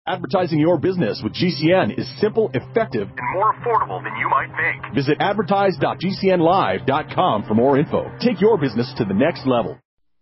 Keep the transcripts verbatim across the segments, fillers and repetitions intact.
Advertising your business with G C N is simple, effective, and more affordable than you might think. Visit advertise dot g c n live dot com for more info. Take your business to the next level.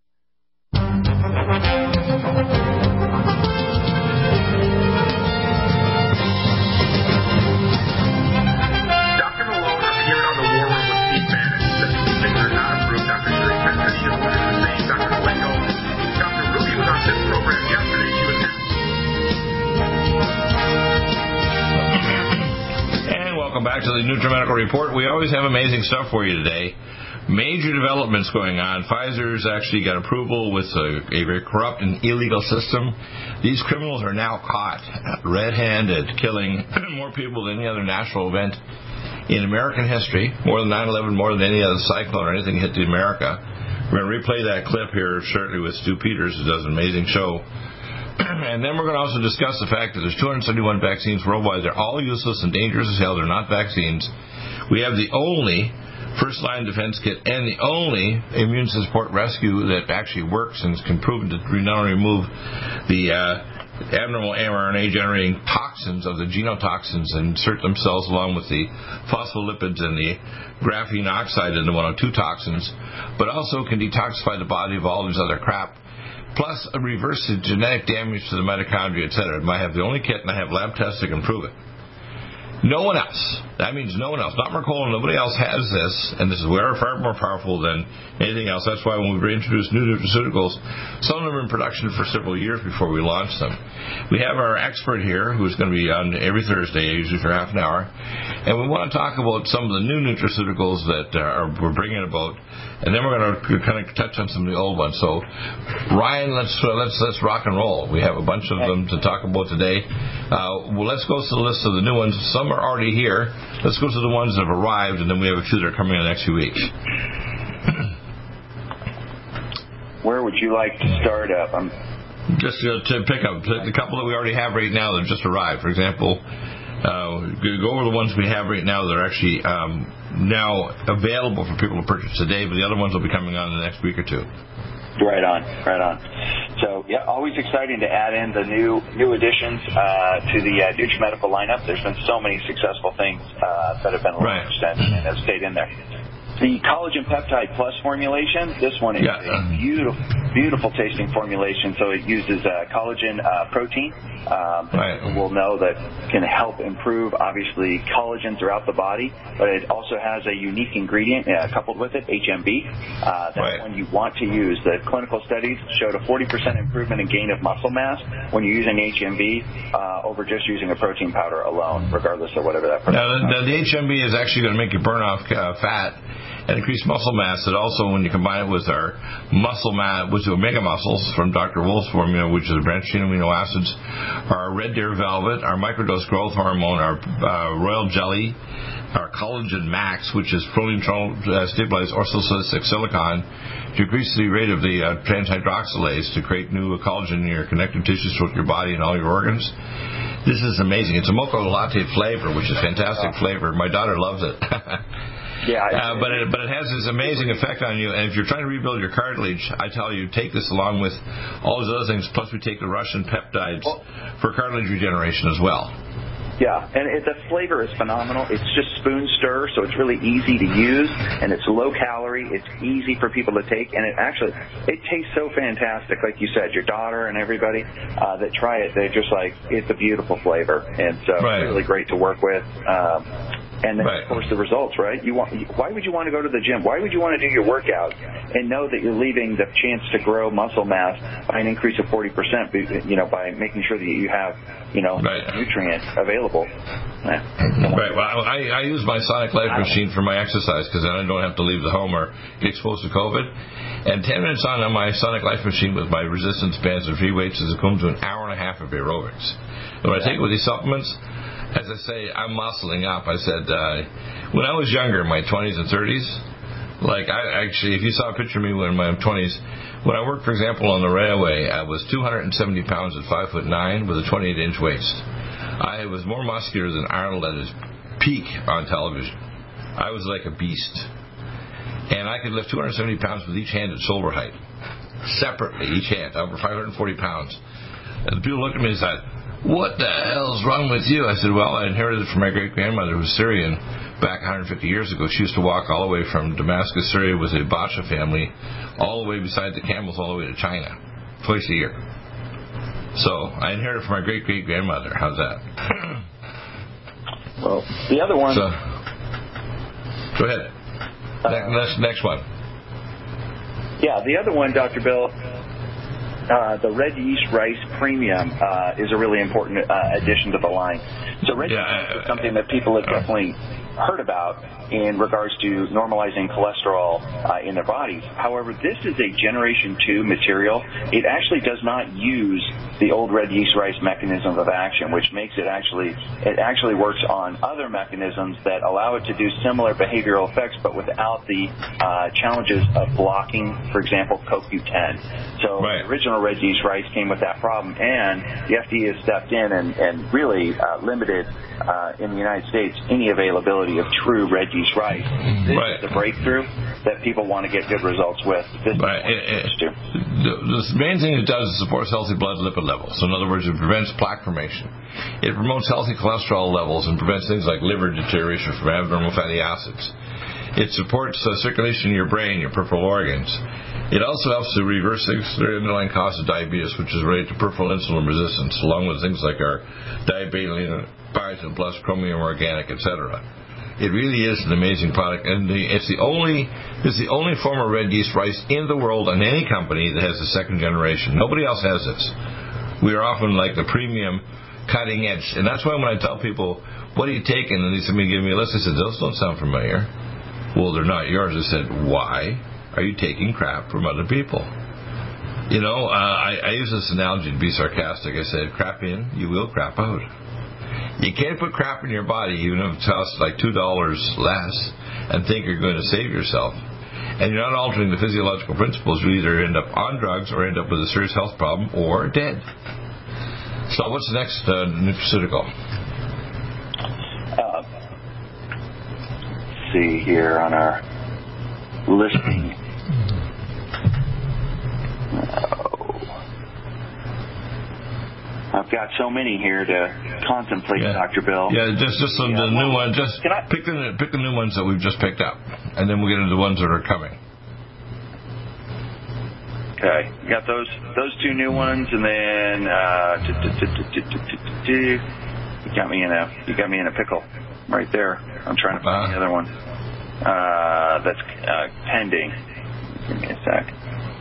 Welcome back to the NutriMedical Report. We always have amazing stuff for you today. Major developments going on. Pfizer's actually got approval with a, a very corrupt and illegal system. These criminals are now caught red-handed, killing more people than any other national event in American history, more than nine eleven, more than any other cyclone or anything hit to America. We're going to replay that clip here shortly with Stu Peters, who does an amazing show. And then we're going to also discuss the fact that there's two hundred seventy-one vaccines worldwide. They're all useless and dangerous as hell. They're not vaccines. We have the only first-line defense kit and the only immune support rescue that actually works and can prove to not only remove the uh, abnormal mRNA-generating toxins of the genotoxins and insert themselves along with the phospholipids and the graphene oxide and the one oh two toxins, but also can detoxify the body of all this other crap, plus reverse the genetic damage to the mitochondria, et cetera. I have the only kit, and I have lab tests that can prove it. No one else. That means no one else. Not Mercola. Nobody else has this, and this is we're far more powerful than anything else. That's why when we introduce new nutraceuticals, some of them are in production for several years before we launch them. We have our expert here, who's going to be on every Thursday, usually for half an hour, and we want to talk about some of the new nutraceuticals that uh, are, we're bringing about, and then we're going to kind of touch on some of the old ones. So, Ryan, let's uh, let's let's rock and roll. We have a bunch of them to talk about today. Uh, well, let's go to the list of the new ones. Some are already here. Let's go to the ones that have arrived, and then we have a few that are coming in the next few weeks. Where would you like to start up? I'm just uh, to pick up the couple that we already have right now that have just arrived. For example, uh, go over the ones we have right now that are actually um, now available for people to purchase today, but the other ones will be coming on in the next week or two. Right on, right on. So, yeah, always exciting to add in the new new additions uh, to the uh, NutriMedical lineup. There's been so many successful things uh, that have been launched right. and, and have stayed in there. The Collagen Peptide Plus formulation, this one is yeah. a beautiful, beautiful tasting formulation. So it uses uh, collagen uh, protein. Um, right. We'll know that can help improve, obviously, collagen throughout the body, but it also has a unique ingredient uh, coupled with it, H M B. Uh, that's right. One you want to use. The clinical studies showed a forty percent improvement in gain of muscle mass when you're using H M B uh, over just using a protein powder alone, regardless of whatever that protein now, now, the H M B is actually going to make you burn off uh, fat and increase muscle mass. It also, when you combine it with our muscle mass, with Omega Muscles from Doctor Wolf's formula, which is branched chain amino acids, our Red Deer Velvet, our microdose growth hormone, our uh, Royal Jelly, our Collagen Max, which is proline uh, stabilized orthosilicic silicon, to increase the rate of the uh, trans-hydroxylase to create new collagen in your connective tissues throughout your body and all your organs. This is amazing. It's a mocha latte flavor, which is fantastic flavor. My daughter loves it. Yeah, uh, but it, but it has this amazing effect on you, and if you're trying to rebuild your cartilage, I tell you, take this along with all those other things, plus we take the Russian peptides for cartilage regeneration as well. Yeah, and it, the flavor is phenomenal. It's just spoon stir, so it's really easy to use, and it's low calorie. It's easy for people to take, and it actually, it tastes so fantastic. Like you said, your daughter and everybody uh, that try it, they're just like, it's a beautiful flavor, and so right. it's really great to work with. Um, And then, right. of course, the results, right? You want? Why would you want to go to the gym? Why would you want to do your workout and know that you're leaving the chance to grow muscle mass by an increase of forty percent, you know, by making sure that you have, you know, right. nutrients available? Yeah. Right. Well, I, I use my Sonic Life machine for my exercise because then I don't have to leave the home or get exposed to COVID. And ten minutes on on my Sonic Life machine with my resistance bands and free weights is equivalent to an hour and a half of aerobics. And when I take it with these supplements, as I say, I'm muscling up. I said, uh, when I was younger, in my twenties and thirties, like I actually, if you saw a picture of me when in my twenties, when I worked, for example, on the railway, I was two hundred seventy pounds at five foot nine with a twenty-eight inch waist. I was more muscular than Arnold at his peak on television. I was like a beast. And I could lift two hundred seventy pounds with each hand at shoulder height. Separately, each hand, over five hundred forty pounds. And people looked at me and said, what the hell's wrong with you? I said, well, I inherited it from my great-grandmother who was Syrian back one hundred fifty years ago. She used to walk all the way from Damascus, Syria with the Basha family, all the way beside the camels, all the way to China, twice a year. So I inherited it from my great-great-grandmother. How's that? Well, the other one... So, go ahead. Uh, next, next one. Yeah, the other one, Doctor Bill, uh, the red yeast rice premium uh, is a really important uh, addition to the line. So red yeah, yeast uh, is something that people have uh, definitely heard about in regards to normalizing cholesterol uh, in their bodies. However, this is a generation two material. It actually does not use the old red yeast rice mechanism of action, which makes it actually, it actually works on other mechanisms that allow it to do similar behavioral effects, but without the uh, challenges of blocking, for example, C O Q ten. So right. the original red yeast rice came with that problem, and the F D A has stepped in and, and really uh, limited uh, in the United States any availability of true red yeast rice. This right. is the breakthrough that people want to get good results with. This right. It, it, the, the main thing it does is supports healthy blood lipid levels. So in other words, it prevents plaque formation. It promotes healthy cholesterol levels and prevents things like liver deterioration from abnormal fatty acids. It supports uh, circulation in your brain, your peripheral organs. It also helps to reverse the underlying cause of diabetes, which is related to peripheral insulin resistance, along with things like our diabetes, biotin plus, chromium organic, et cetera. It really is an amazing product, and the, it's the only it's the only form of red yeast rice in the world in any company that has the second generation. Nobody else has this. We are often like the premium cutting edge, and that's why when I tell people, what are you taking? And they somebody give me a list, I said, those don't sound familiar. Well, they're not yours. I said, why are you taking crap from other people? You know, uh, I, I use this analogy to be sarcastic. I said, crap in, you will crap out. You can't put crap in your body, even if it costs like two dollars less, and think you're going to save yourself. And you're not altering the physiological principles. You either end up on drugs or end up with a serious health problem or dead. So what's the next uh, nutraceutical? Uh, let's see here on our listing. I've got so many here to contemplate, yeah. Doctor Bill. Yeah, just just some, yeah, the well, new ones. Just I, pick the pick the new ones that we've just picked up, and then we'll get into the ones that are coming. Okay, you got those those two new ones, and then uh, you got me in a you got me in a pickle right there. I'm trying to find the other one. Uh, that's uh, pending. Give me a sec.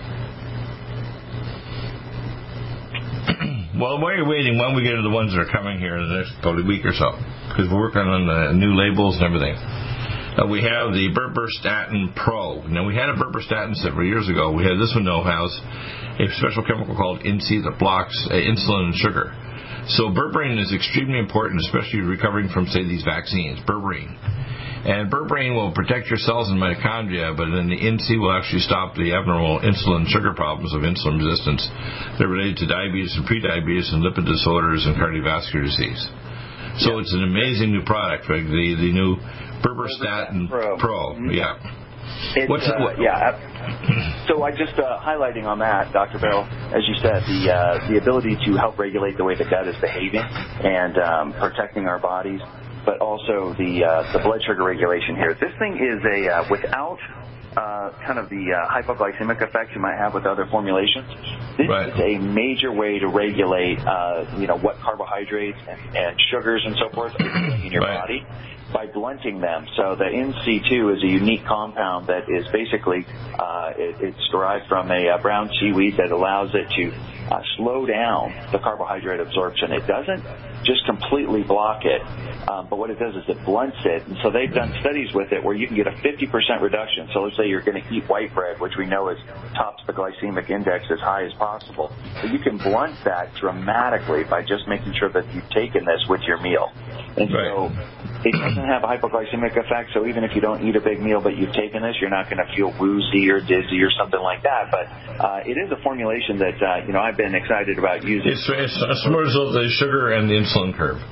Well, while you're waiting, why don't we get into the ones that are coming here in the next probably week or so? Because we're working on the new labels and everything. Uh, we have the Berberstatin Pro. Now, we had a Berberstatin several years ago. We had this one now has a special chemical called I N S I that blocks uh, insulin and sugar. So berberine is extremely important, especially recovering from, say, these vaccines, berberine. And berberine will protect your cells and mitochondria, but then the I N S I will actually stop the abnormal insulin and sugar problems of insulin resistance. They're related to diabetes and prediabetes and lipid disorders and cardiovascular disease. So yeah. It's an amazing new product, right? The the new Berberstatin Pro. Pro. Mm-hmm. Yeah. It's, What's uh, it? Yeah. So I just uh, highlighting on that, Doctor Bill, as you said, the uh, the ability to help regulate the way the gut is behaving and um, protecting our bodies, but also the uh, the blood sugar regulation here. This thing is a uh, without uh, kind of the uh, hypoglycemic effects you might have with other formulations. This right. is a major way to regulate, uh, you know, what carbohydrates and, and sugars and so forth are in your right. body by blunting them. So the I N S I two is a unique compound that is basically uh, it, it's derived from a, a brown seaweed that allows it to uh, slow down the carbohydrate absorption. It doesn't just completely block it, um, but what it does is it blunts it. And so they've done studies with it where you can get a fifty percent reduction. So let's say you're going to eat white bread, which we know is tops the glycemic index as high as possible. So you can blunt that dramatically by just making sure that you've taken this with your meal. And right. so it doesn't have a hypoglycemic effect, so even if you don't eat a big meal but you've taken this, you're not going to feel woozy or dizzy or something like that. But uh, it is a formulation that, uh, you know, I've been excited about using. It's, it's, it's more so the sugar and the insulin curve.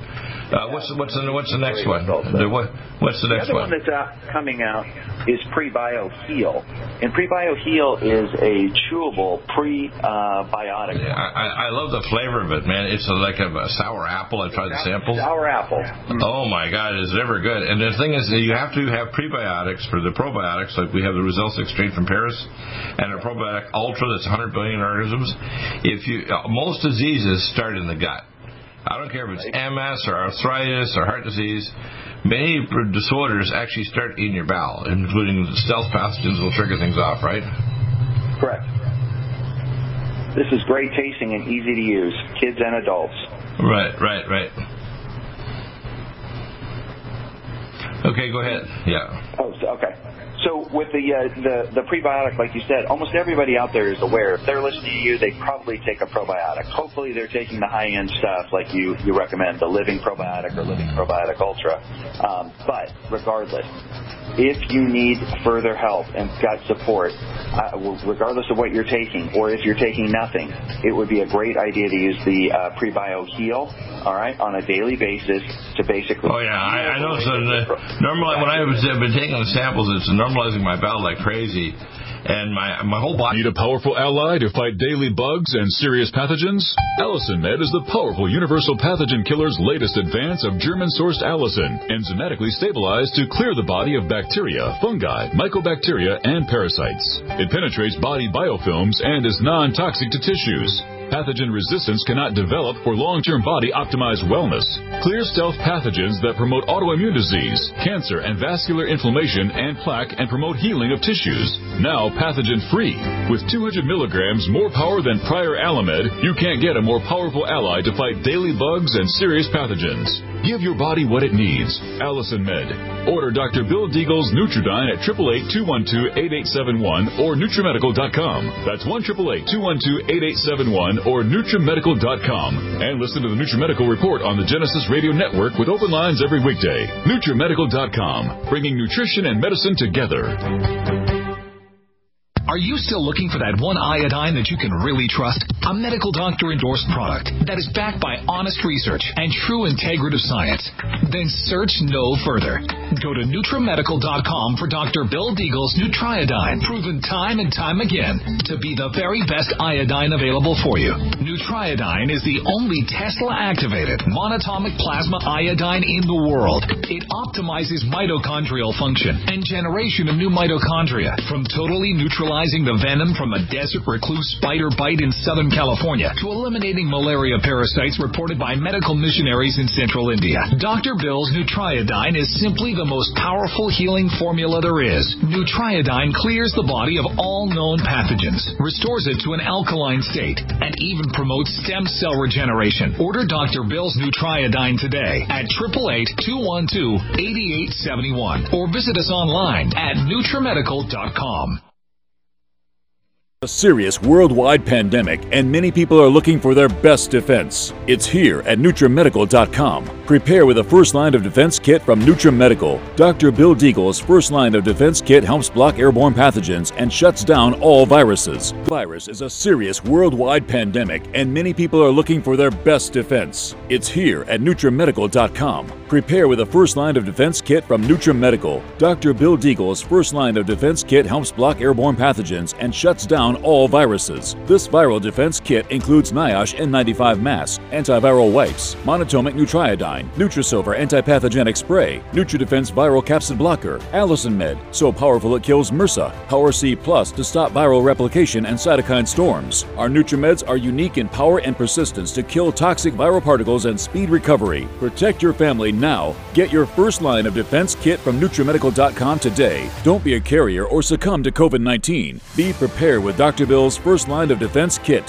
Uh, what's what's the what's the next one? The, what, what's the next the other one? one that's out, coming out is Prebio Heal, and Prebio Heal is a chewable prebiotic. Yeah, I, I love the flavor of it, man. It's a, like a, a sour apple. I tried the samples. Sour apple. Oh my God, it's ever good. And the thing is, that you have to have prebiotics for the probiotics. Like we have the Results Exchange from Paris, and a probiotic Ultra that's one hundred billion organisms. If you uh, most diseases start in the gut. I don't care if it's M S or arthritis or heart disease. Many disorders actually start in your bowel, including the stealth pathogens will trigger things off, right? Correct. This is great tasting and easy to use, kids and adults. Right, right, right. Okay, go ahead. Yeah. Oh, okay. So with the, uh, the the prebiotic, like you said, almost everybody out there is aware. If they're listening to you, they probably take a probiotic. Hopefully they're taking the high-end stuff like you, you recommend, the Living Probiotic or Living Probiotic Ultra. Um, but regardless, if you need further help and gut support, uh, regardless of what you're taking, or if you're taking nothing, it would be a great idea to use the uh, Prebio Heal, all right, on a daily basis to basically... Oh, yeah, I, I know. So the, normally, when I've been taking the samples, it's normalizing my bowel like crazy, and my my whole body... Need a powerful ally to fight daily bugs and serious pathogens? Allicin Med is the powerful universal pathogen killer's latest advance of German-sourced allicin, enzymatically stabilized to clear the body of bacteria, fungi, mycobacteria, and parasites. It penetrates body biofilms and is non-toxic to tissues. Pathogen resistance cannot develop for long-term body-optimized wellness. Clear stealth pathogens that promote autoimmune disease, cancer, and vascular inflammation and plaque and promote healing of tissues. Now pathogen-free. With two hundred milligrams more power than prior Alamed, you can't get a more powerful ally to fight daily bugs and serious pathogens. Give your body what it needs. Allicin Med. Order Doctor Bill Deagle's Nutridyne at eight eight eight, two one two, eight eight seven one or Nutrimedical dot com. That's one eight eight eight, two one two, eight eight seven one or Nutrimedical dot com. And listen to the Nutrimedical Report on the Genesis Radio Network with open lines every weekday. Nutrimedical dot com, bringing nutrition and medicine together. Are you still looking for that one iodine that you can really trust? A medical doctor-endorsed product that is backed by honest research and true integrative science? Then search no further. Go to Nutrimedical dot com for Doctor Bill Deagle's Nutriodine, proven time and time again to be the very best iodine available for you. Nutriodine is the only Tesla-activated monatomic plasma iodine in the world. It optimizes mitochondrial function and generation of new mitochondria from totally neutralizing the venom from a desert recluse spider bite in Southern California to eliminating malaria parasites reported by medical missionaries in central India. Doctor Bill's Nutriodine is simply the most powerful healing formula there is. Nutriodine clears the body of all known pathogens, restores it to an alkaline state, and even promotes stem cell regeneration. Order Doctor Bill's Nutriodine today at eight eight eight, two one two, eight eight seven one or visit us online at Nutrimedical dot com. A serious worldwide pandemic, and many people are looking for their best defense. It's here at Nutrimedical dot com. Prepare with a first line of defense kit from Nutrimedical. Doctor Bill Deagle's first line of defense kit helps block airborne pathogens and shuts down all viruses. The virus is a serious worldwide pandemic, and many people are looking for their best defense. It's here at Nutrimedical dot com. Prepare with a first line of defense kit from Nutrimedical. Doctor Bill Deagle's first line of defense kit helps block airborne pathogens and shuts down all viruses. This viral defense kit includes NIOSH N ninety-five mask, antiviral wipes, monatomic Nutriodine, Nutrisilver antipathogenic spray, NutriDefense viral capsid blocker, Allicin Med, so powerful it kills MRSA, Power C Plus to stop viral replication and cytokine storms. Our NutriMeds are unique in power and persistence to kill toxic viral particles and speed recovery. Protect your family now. Get your first line of defense kit from Nutrimedical dot com today. Don't be a carrier or succumb to COVID nineteen. Be prepared with Doctor Bill's first line of defense kit.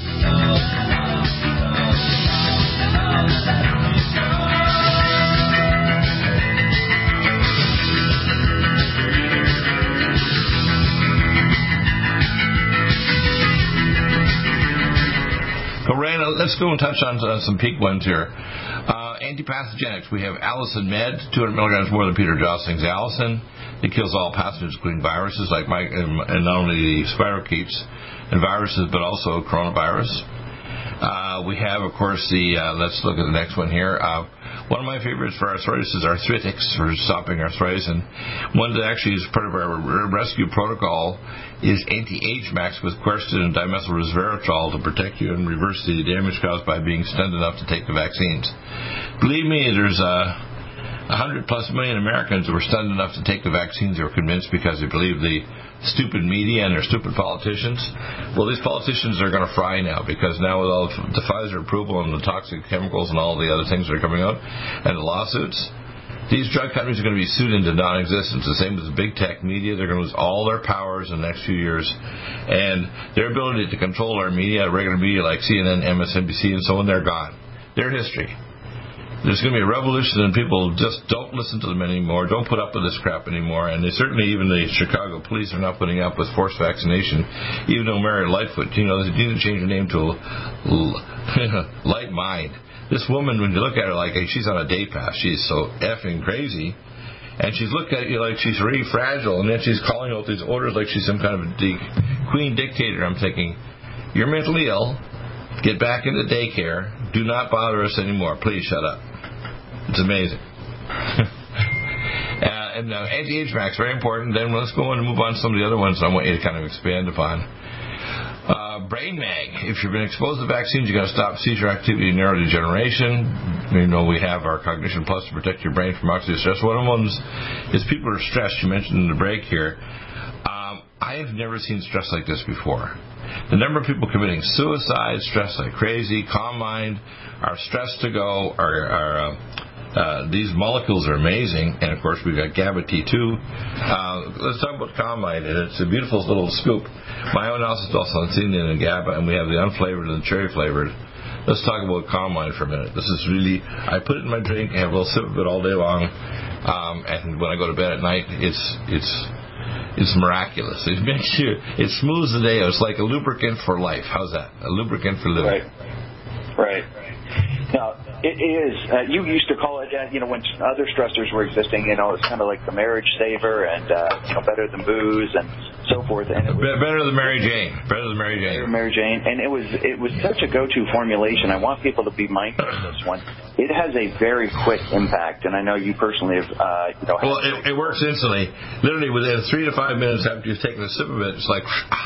Let's go and touch on uh, some peak ones here. Uh, antipathogenics. We have Allicin Med, two hundred milligrams more than Peter Josling's Allicin. It kills all pathogens, including viruses like my, and not only the spirochetes and viruses, but also coronavirus. Uh, we have, of course, the, uh, let's look at the next one here. Uh, one of my favorites for arthritis is Arthritics, for stopping arthritis. And one that actually is part of our rescue protocol is Anti-Age Max with quercetin and dimethyl resveratrol to protect you and reverse the damage caused by being stunned enough to take the vaccines. Believe me, there's a... one hundred plus million Americans who were stunned enough to take the vaccines. They were convinced because they believe the stupid media and their stupid politicians. Well, these politicians are going to fry now, because now with all the Pfizer approval and the toxic chemicals and all the other things that are coming out and the lawsuits, these drug companies are going to be sued into non-existence. The same with the big tech media. They're going to lose all their powers in the next few years. And their ability to control our media, regular media like C N N, M S N B C, and so on, they're gone. They're history. There's going to be a revolution, and people just don't listen to them anymore, don't put up with this crap anymore. And they certainly, even the Chicago police are not putting up with forced vaccination, even though Mary Lightfoot, you know, they need to change her name to Light Mind. This woman, when you look at her, like, hey, she's on a day pass. She's so effing crazy. And she's looked at you like she's really fragile, and then she's calling out these orders like she's some kind of a de- queen dictator. I'm thinking, you're mentally ill. Get back into daycare. Do not bother us anymore. Please shut up. It's amazing. uh, and uh, Anti-Age Max, very important. Then let's go on and move on to some of the other ones I want you to kind of expand upon. Uh, Brain Mag. If you've been exposed to vaccines, you've got to stop seizure activity and neurodegeneration. You know, we have our Cognition Plus to protect your brain from oxidative stress. One of them is people are stressed. You mentioned in the break here. Um, I have never seen stress like this before. The number of people committing suicide, stressed like crazy, calm mind, are stressed to go, are, are uh, uh, these molecules are amazing. And, of course, we've got GABA T two. Uh, let's talk about calm mind. It's a beautiful little scoop. Myo-inositol, lanthanum, and GABA, and we have the unflavored and the cherry-flavored. Let's talk about calm mind for a minute. This is really, I put it in my drink, I have a little sip of it all day long, um, and when I go to bed at night, it's it's... It's miraculous. It makes you, it smooths the day. It's like a lubricant for life. How's that? A lubricant for living. Right. Right. Now, it is. Uh, you used to call it, uh, you know, when other stressors were existing, you know, it's kind of like the marriage saver and, uh, you know, better than booze and so forth. And it was, better than Mary Jane. Better than Mary Jane. Better than Mary Jane. And it was, it was such a go-to formulation. I want people to be mindful of this one. It has a very quick impact, and I know you personally have, uh, you know. Well, it, it works instantly. Literally within three to five minutes after you've taken a sip of it, it's like,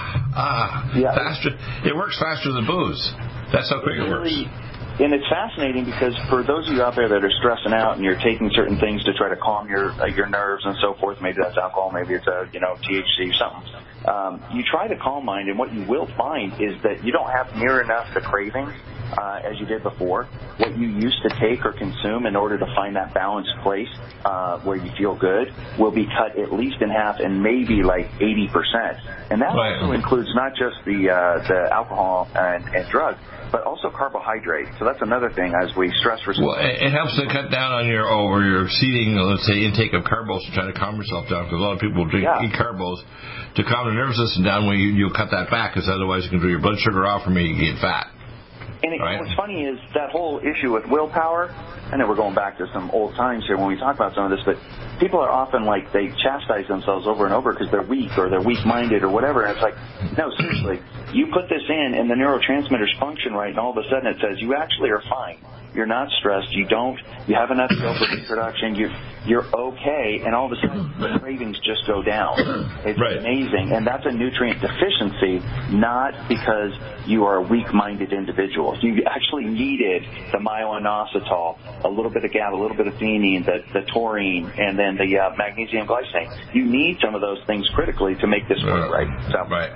ah, yeah. faster. It works faster than booze. That's how quick it, it works. Really, and it's fascinating because for those of you out there that are stressing out and you're taking certain things to try to calm your uh, your nerves and so forth, maybe that's alcohol, maybe it's a you know T H C, something. Um, you try to calm mind, and what you will find is that you don't have near enough the cravings uh, as you did before. What you used to take or consume in order to find that balanced place uh, where you feel good will be cut at least in half, and maybe like eighty percent. And that right. also includes not just the uh, the alcohol and, and drugs, but also carbohydrates. So that's another thing as we stress response. Well, it helps to cut down on your over your exceeding, let's say, intake of carbos to try to calm yourself down, because a lot of people drink yeah. eat carbos to calm the nervous system down. When you you cut that back, because otherwise you can do your blood sugar off, or maybe you get fat. And it, right. what's funny is that whole issue with willpower. I know we're going back to some old times here when we talk about some of this, but people are often like, they chastise themselves over and over because they're weak or they're weak-minded or whatever. And it's like, no, seriously, you put this in and the neurotransmitters function right, and all of a sudden it says you actually are fine. You're not stressed. You don't. You have enough dopamine production. You, you're okay, and all of a sudden the cravings just go down. It's right. amazing, and that's a nutrient deficiency, not because you are a weak-minded individual. You actually needed the myo-inositol, a little bit of GABA, a little bit of theanine, the, the taurine, and then the uh, magnesium glycinate. You need some of those things critically to make this work right. So, right.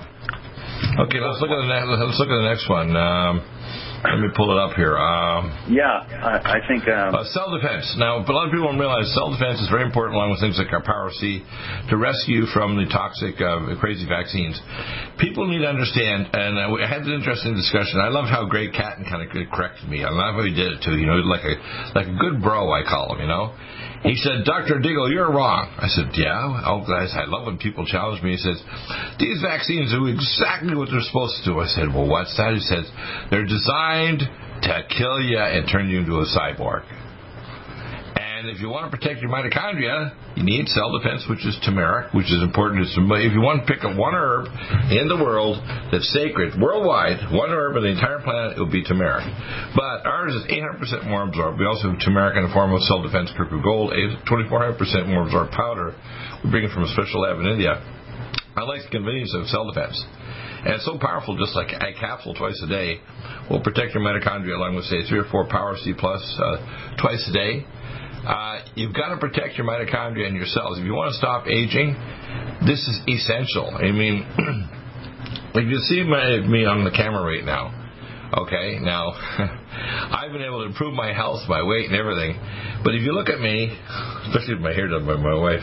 Okay, let's look at the next. Let's look at the next one. Um, Let me pull it up here. Um, yeah, I, I think... Um, uh, cell defense. Now, a lot of people don't realize cell defense is very important, along with things like our Power C, to rescue from the toxic, uh, crazy vaccines. People need to understand, and uh, I had an interesting discussion. I loved how Greg Catton kind of corrected me. I love how he did it, too. You know, like a like a good bro, I call him, you know. He said, Doctor Diggle, you're wrong. I said, yeah? Oh, guys, I love when people challenge me. He says, these vaccines do exactly what they're supposed to do. I said, well, what's that? He says, they're designed to kill you and turn you into a cyborg. And And if you want to protect your mitochondria, you need cell defense, which is turmeric, which is important. If you want to pick up one herb in the world that's sacred, worldwide, one herb on the entire planet, it would be turmeric. But ours is eight hundred percent more absorbed. We also have turmeric in the form of cell defense purple gold, twenty-four hundred percent more absorbed powder. We bring it from a special lab in India. I like the convenience of cell defense. And it's so powerful, just like a capsule twice a day will protect your mitochondria along with, say, three or four Power C Plus uh, twice a day. Uh, you've got to protect your mitochondria and your cells. If you want to stop aging, this is essential. I mean, if you see my, me on the camera right now, okay, now, I've been able to improve my health, my weight, and everything. But if you look at me, especially with my hair done by my wife,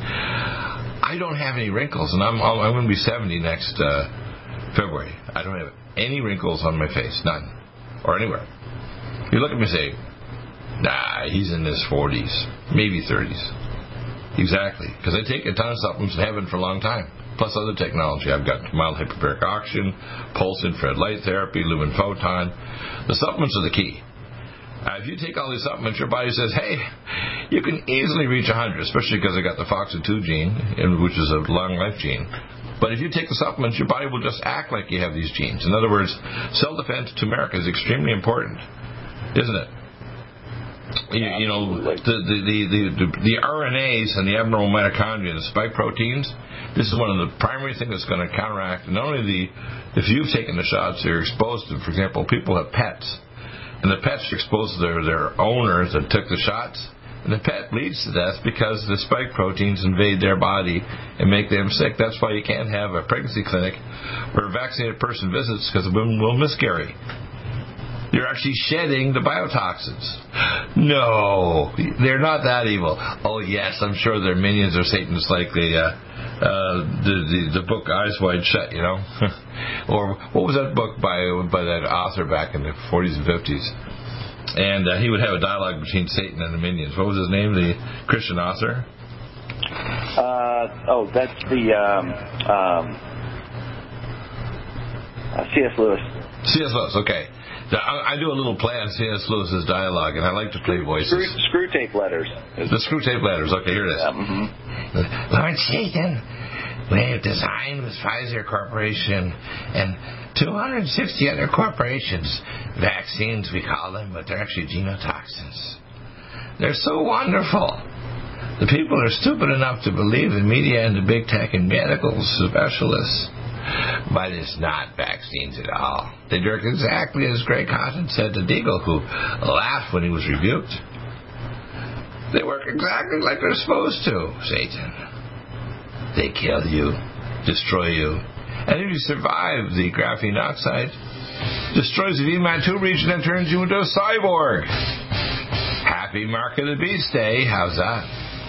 I don't have any wrinkles, and I'm I'm going to be seventy next uh, February. I don't have any wrinkles on my face, none, or anywhere. You look at me and say, nah, he's in his forties, maybe thirties. Exactly, because I take a ton of supplements and have been for a long time, plus other technology. I've got mild hyperbaric oxygen, pulse infrared light therapy, lumen photon. The supplements are the key. Uh, if you take all these supplements, your body says, hey, you can easily reach one hundred, especially because I got the F O X A two gene, which is a long life gene. But if you take the supplements, your body will just act like you have these genes. In other words, cell defense turmeric is extremely important, isn't it? You, you know, the the, the, the the R N As and the abnormal mitochondria, the spike proteins, this is one of the primary things that's going to counteract. And not only the, if you've taken the shots, you're exposed to, for example, people have pets. And the pets are exposed to their, their owners that took the shots. And the pet bleeds to death because the spike proteins invade their body and make them sick. That's why you can't have a pregnancy clinic where a vaccinated person visits, because the women will miscarry. You're actually shedding the biotoxins. No, they're not that evil. Oh, yes, I'm sure they're minions or Satan's, like the, uh, uh, the, the the book Eyes Wide Shut, you know? Or what was that book by by that author back in the forties and fifties? And uh, he would have a dialogue between Satan and the minions. What was his name, the Christian author? Uh, oh, that's the um, um, uh, C S Lewis. C S Lewis, okay. I do a little play on C S Lewis's dialogue, and I like to play voices. Screw, screw tape letters. The screw tape letters. Okay, here it is. Yeah, mm-hmm. Lord Satan, we have designed with Pfizer Corporation and two hundred sixty other corporations vaccines, we call them, but they're actually genotoxins. They're so wonderful. The people are stupid enough to believe the media and the big tech and medical specialists. But it's not vaccines at all. They work exactly as Greg Cotton said to Deagle, who laughed when he was rebuked. They work exactly like they're supposed to, Satan. They kill you, destroy you, and if you survive the graphene oxide, destroys the V MAT two region and turns you into a cyborg. Happy Mark of the Beast Day. How's that?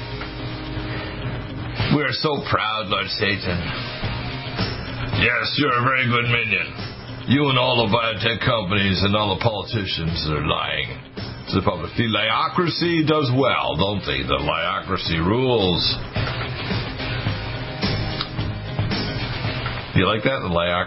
We're so proud, Lord Satan. Yes, you're a very good minion. You and all the biotech companies and all the politicians are lying to the public. The liocracy does well, don't they? The liocracy rules. You like that? The liocracy.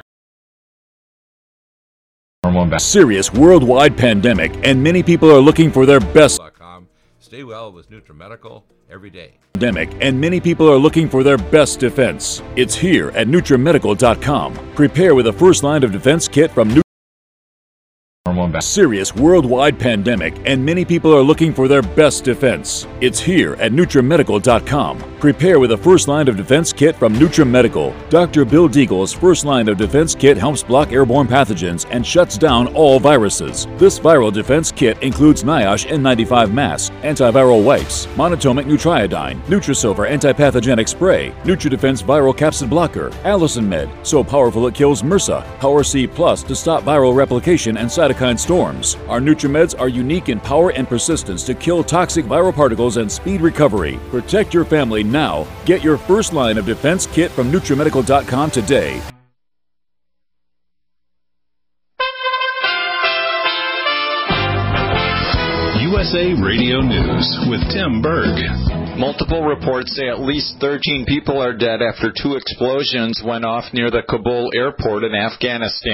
Serious worldwide pandemic, and many people are looking for their best. Stay well with NutriMedical every day. Pandemic, and many people are looking for their best defense. It's here at NutriMedical dot com. Prepare with a first line of defense kit from Nutri. Serious worldwide pandemic, and many people are looking for their best defense. It's here at NutriMedical dot com. Prepare with a first line of defense kit from NutriMedical. Doctor Bill Deagle's first line of defense kit helps block airborne pathogens and shuts down all viruses. This viral defense kit includes NIOSH N ninety-five mask, antiviral wipes, monatomic Nutriodine, Nutrisilver antipathogenic spray, NutriDefense viral capsid blocker, Allison Med, so powerful it kills MRSA, Power C Plus to stop viral replication and cytokine storms. Our NutriMeds are unique in power and persistence to kill toxic viral particles and speed recovery. Protect your family now. Get your first line of defense kit from NutriMedical dot com today. U S A Radio News with Tim Berg. Multiple reports say at least thirteen people are dead after two explosions went off near the Kabul airport in Afghanistan.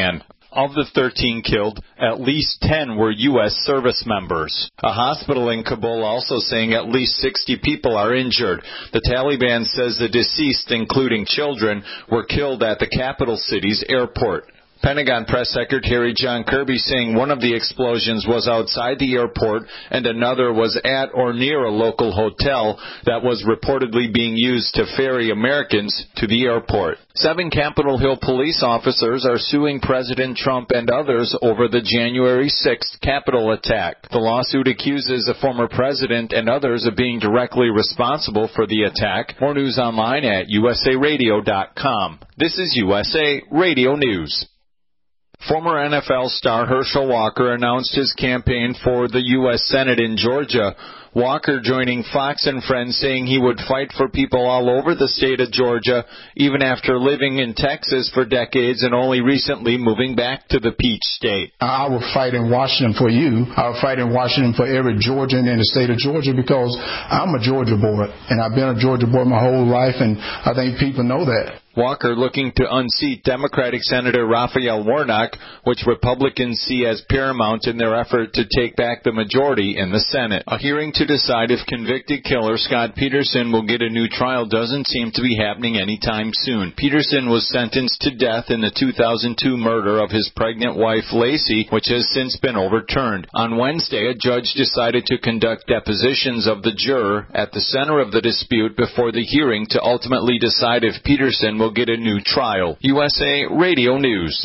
Of the thirteen killed, at least ten were U S service members. A hospital in Kabul also saying at least sixty people are injured. The Taliban says the deceased, including children, were killed at the capital city's airport. Pentagon Press Secretary John Kirby saying one of the explosions was outside the airport and another was at or near a local hotel that was reportedly being used to ferry Americans to the airport. Seven Capitol Hill police officers are suing President Trump and others over the January sixth Capitol attack. The lawsuit accuses the former president and others of being directly responsible for the attack. More news online at U S A radio dot com. This is U S A Radio News. Former N F L star Herschel Walker announced his campaign for the U S Senate in Georgia. Walker joining Fox and Friends saying he would fight for people all over the state of Georgia, even after living in Texas for decades and only recently moving back to the Peach State. I will fight in Washington for you. I will fight in Washington for every Georgian in the state of Georgia because I'm a Georgia boy, and I've been a Georgia boy my whole life, and I think people know that. Walker looking to unseat Democratic Senator Raphael Warnock, which Republicans see as paramount in their effort to take back the majority in the Senate. A hearing to decide if convicted killer Scott Peterson will get a new trial doesn't seem to be happening anytime soon. Peterson was sentenced to death in the two thousand two murder of his pregnant wife Lacey, which has since been overturned. On Wednesday, a judge decided to conduct depositions of the juror at the center of the dispute before the hearing to ultimately decide if Peterson will get a new trial. U S A Radio News.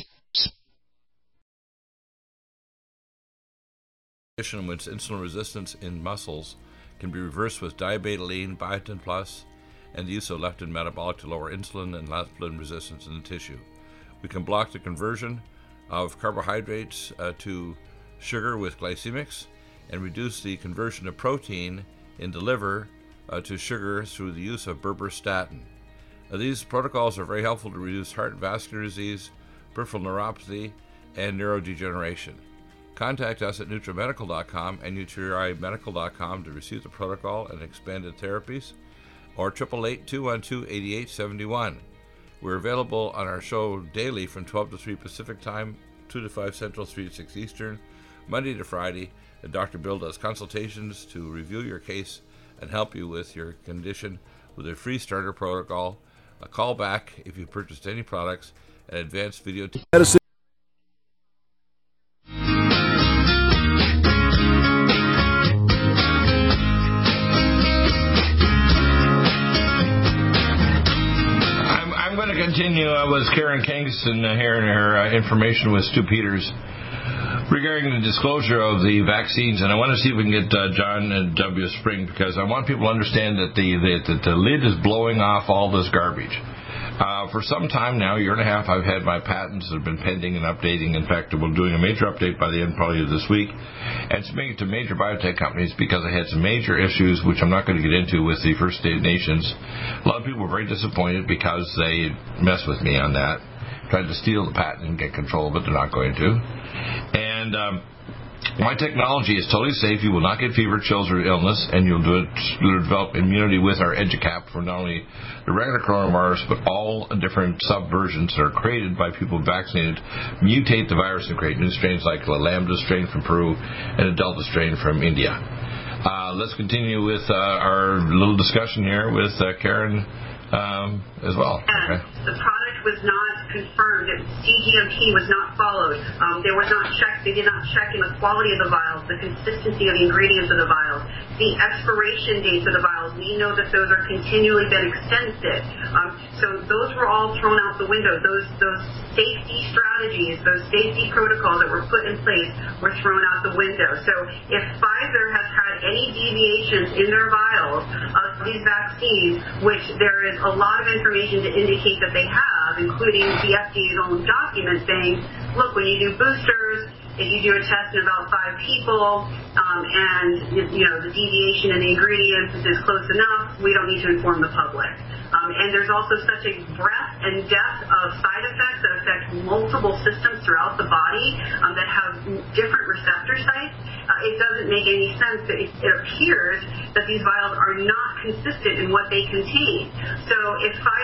With insulin resistance in muscles can be reversed with diabetoline, biotin plus, and the use of leptin metabolic to lower insulin and leptin resistance in the tissue. We can block the conversion of carbohydrates uh, to sugar with glycemics and reduce the conversion of protein in the liver uh, to sugar through the use of berberstatin. Uh, these protocols are very helpful to reduce heart and vascular disease, peripheral neuropathy, and neurodegeneration. Contact us at NutriMedical dot com and Nutri Medical dot com to receive the protocol and expanded therapies, or eight eight eight, two one two, eight eight seven one. We're available on our show daily from twelve to three Pacific Time, two to five Central, three to six Eastern, Monday to Friday. And Doctor Bill does consultations to review your case and help you with your condition with a free starter protocol. A call back if you purchased any products and advanced video t- medicine. I'm, I'm going to continue uh, with Karen Kingston uh, here in her uh, information with Stu Peters regarding the disclosure of the vaccines, and I want to see if we can get uh, John and W. Spring, because I want people to understand that the, the, that the lid is blowing off all this garbage. Uh, for some time now, a year and a half, I've had my patents that have been pending and updating. In fact, we're doing a major update by the end probably of this week, and it's making it to major biotech companies because I had some major issues, which I'm not going to get into, with the First State Nations. A lot of people were very disappointed because they messed with me on that, tried to steal the patent and get control of it. They're not going to. And um, my technology is totally safe. You will not get fever, chills, or illness, and you'll do it. You'll develop immunity with our EduCap for not only the regular coronavirus, but all different subversions that are created by people vaccinated, mutate the virus and create new strains like the Lambda strain from Peru and a Delta strain from India. Uh, let's continue with uh, our little discussion here with uh, Karen um, as well. Okay. The product was not confirmed. C G M P was not followed. Um, they were not checked. They did not check in the quality of the vials, the consistency of the ingredients of the vials, the expiration dates of the vials. We know that those are continually been extended. Um, so those were all thrown out the window. Those those safety strategies, those safety protocols that were put in place were thrown out the window. So if Pfizer has had any deviations in their vials of these vaccines, which there is a lot of information to indicate that they have, including the F D A's own document saying, look, when you do boosters, if you do a test in about five people, um, and you know the deviation in the ingredients is close enough, we don't need to inform the public. Um, and there's also such a breadth and depth of side effects that affect multiple systems throughout the body um, that have different receptor sites. Uh, it doesn't make any sense that it, it appears that these vials are not consistent in what they contain. So if Pfizer has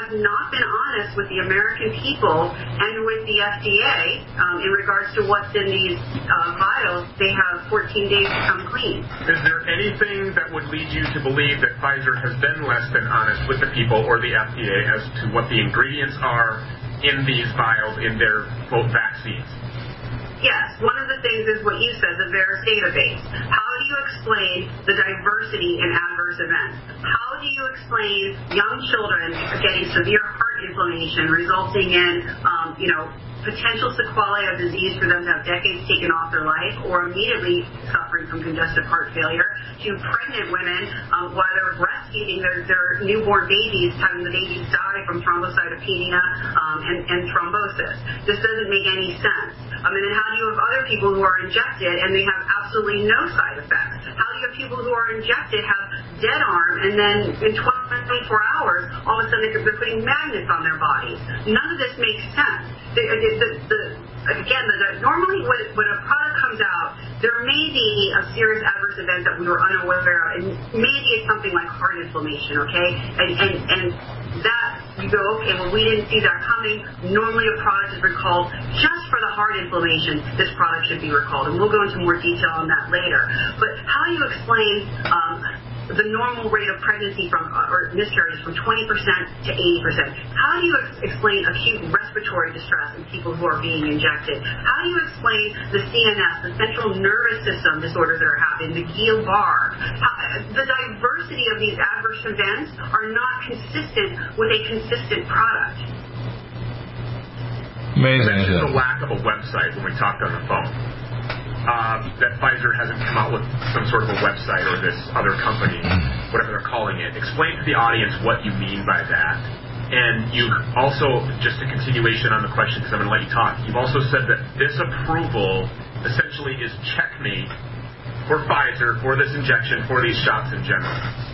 has not been honest with the American people and with the F D A um, in regards to what's in these uh, vials. They have fourteen days to come clean. Is there anything that would lead you to believe that Pfizer has been less than honest with the people or the F D A as to what the ingredients are in these vials in their, quote, vaccines? Yes, one of the things is what you said, the VAERS database. How do you explain the diversity in adverse events? How do you explain young children getting severe heart inflammation resulting in, um, you know, potential sequelae of disease for them to have decades taken off their life, or immediately suffering from congestive heart failure, to pregnant women um, while they're breastfeeding their, their newborn babies, having the babies die from thrombocytopenia um, and, and thrombosis. This doesn't make any sense. Um, and then how do you have other people who are injected and they have absolutely no side effects? How do you have people who are injected have dead arm and then in twenty-four hours, all of a sudden they're putting magnets on their bodies? None of this makes sense. The, the, the, again, the, the, normally when, when a product comes out, there may be a serious adverse event that we were unaware of, and maybe it's something like heart inflammation, okay? And, and, and that, you go, okay, well, we didn't see that coming. Normally a product is recalled just for the heart inflammation. This product should be recalled, and we'll go into more detail on that later. But how do you explain um, the normal rate of pregnancy from uh, or miscarriages from twenty percent to eighty percent? How do you ex- explain acute respiratory distress in people who are being injected? How do you explain the C N S, the central nervous system disorders that are happening, the Guillain-Barré? How, the diversity of these adverse events are not consistent with a consistent product. Amazing. You mentioned the lack of a website when we talked on the phone. Uh, that Pfizer hasn't come out with some sort of a website, or this other company, whatever they're calling it. Explain to the audience what you mean by that. And you also, just a continuation on the question, because I'm going to let you talk, you've also said that this approval essentially is checkmate for Pfizer, for this injection, for these shots in general.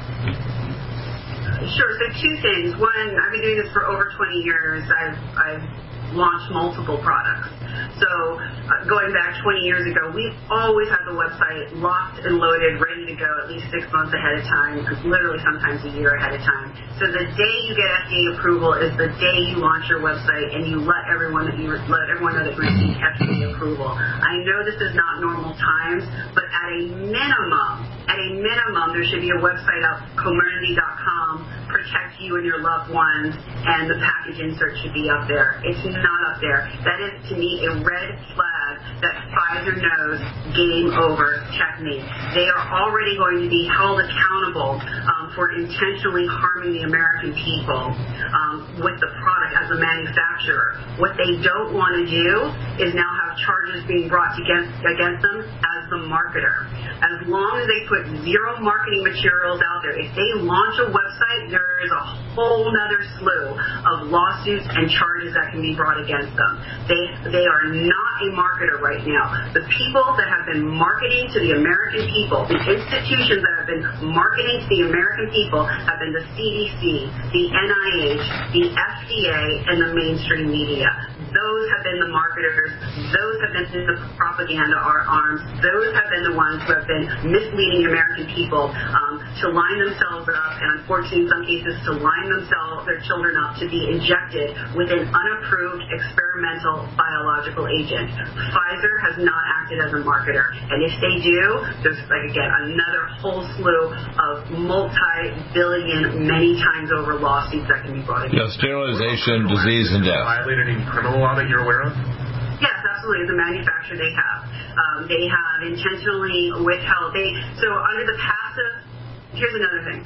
Sure. So two things. One, I've been doing this for over twenty years. I've, I've launched multiple products. So uh, going back twenty years ago, we've always had the website locked and loaded, ready to go at least six months ahead of time, literally sometimes a year ahead of time. So the day you get F D A approval is the day you launch your website and you let everyone that you let everyone know that you received F D A approval. I know this is not normal times, but at a minimum, at a minimum, there should be a website up, comirnaty dot com, protect you and your loved ones, and the package insert should be up there. It's not up there. That is, to me, a red flag that Pfizer knows game over, checkmate. They are already going to be held accountable um, for intentionally harming the American people um, with the product as a manufacturer. What they don't want to do is now have charges being brought against, against them as the marketer. As long as they put zero marketing materials out there, if they launch a website, there is a whole nother slew of lawsuits and charges that can be brought against them. They they are not a marketer right now. The people that have been marketing to the American people, the institutions that have been marketing to the American people have been the C D C, the N I H, the F D A, and the mainstream media. Those have been the marketers. Those have been the propaganda arms. Those have been the ones who have been misleading American people um, to line themselves up, and unfortunately in some cases to line themselves, their children up to be injected with an unapproved experimental biological agent. Pfizer has not acted as a marketer, and if they do, there's, like, again, another whole slew of multi-billion, many times over lawsuits that can be brought against. Yeah, sterilization, disease, and death. Violated any criminal law that you're aware of? Yes, absolutely. The manufacturer they have. Um, they have intentionally withheld. They so under the passive. Here's another thing.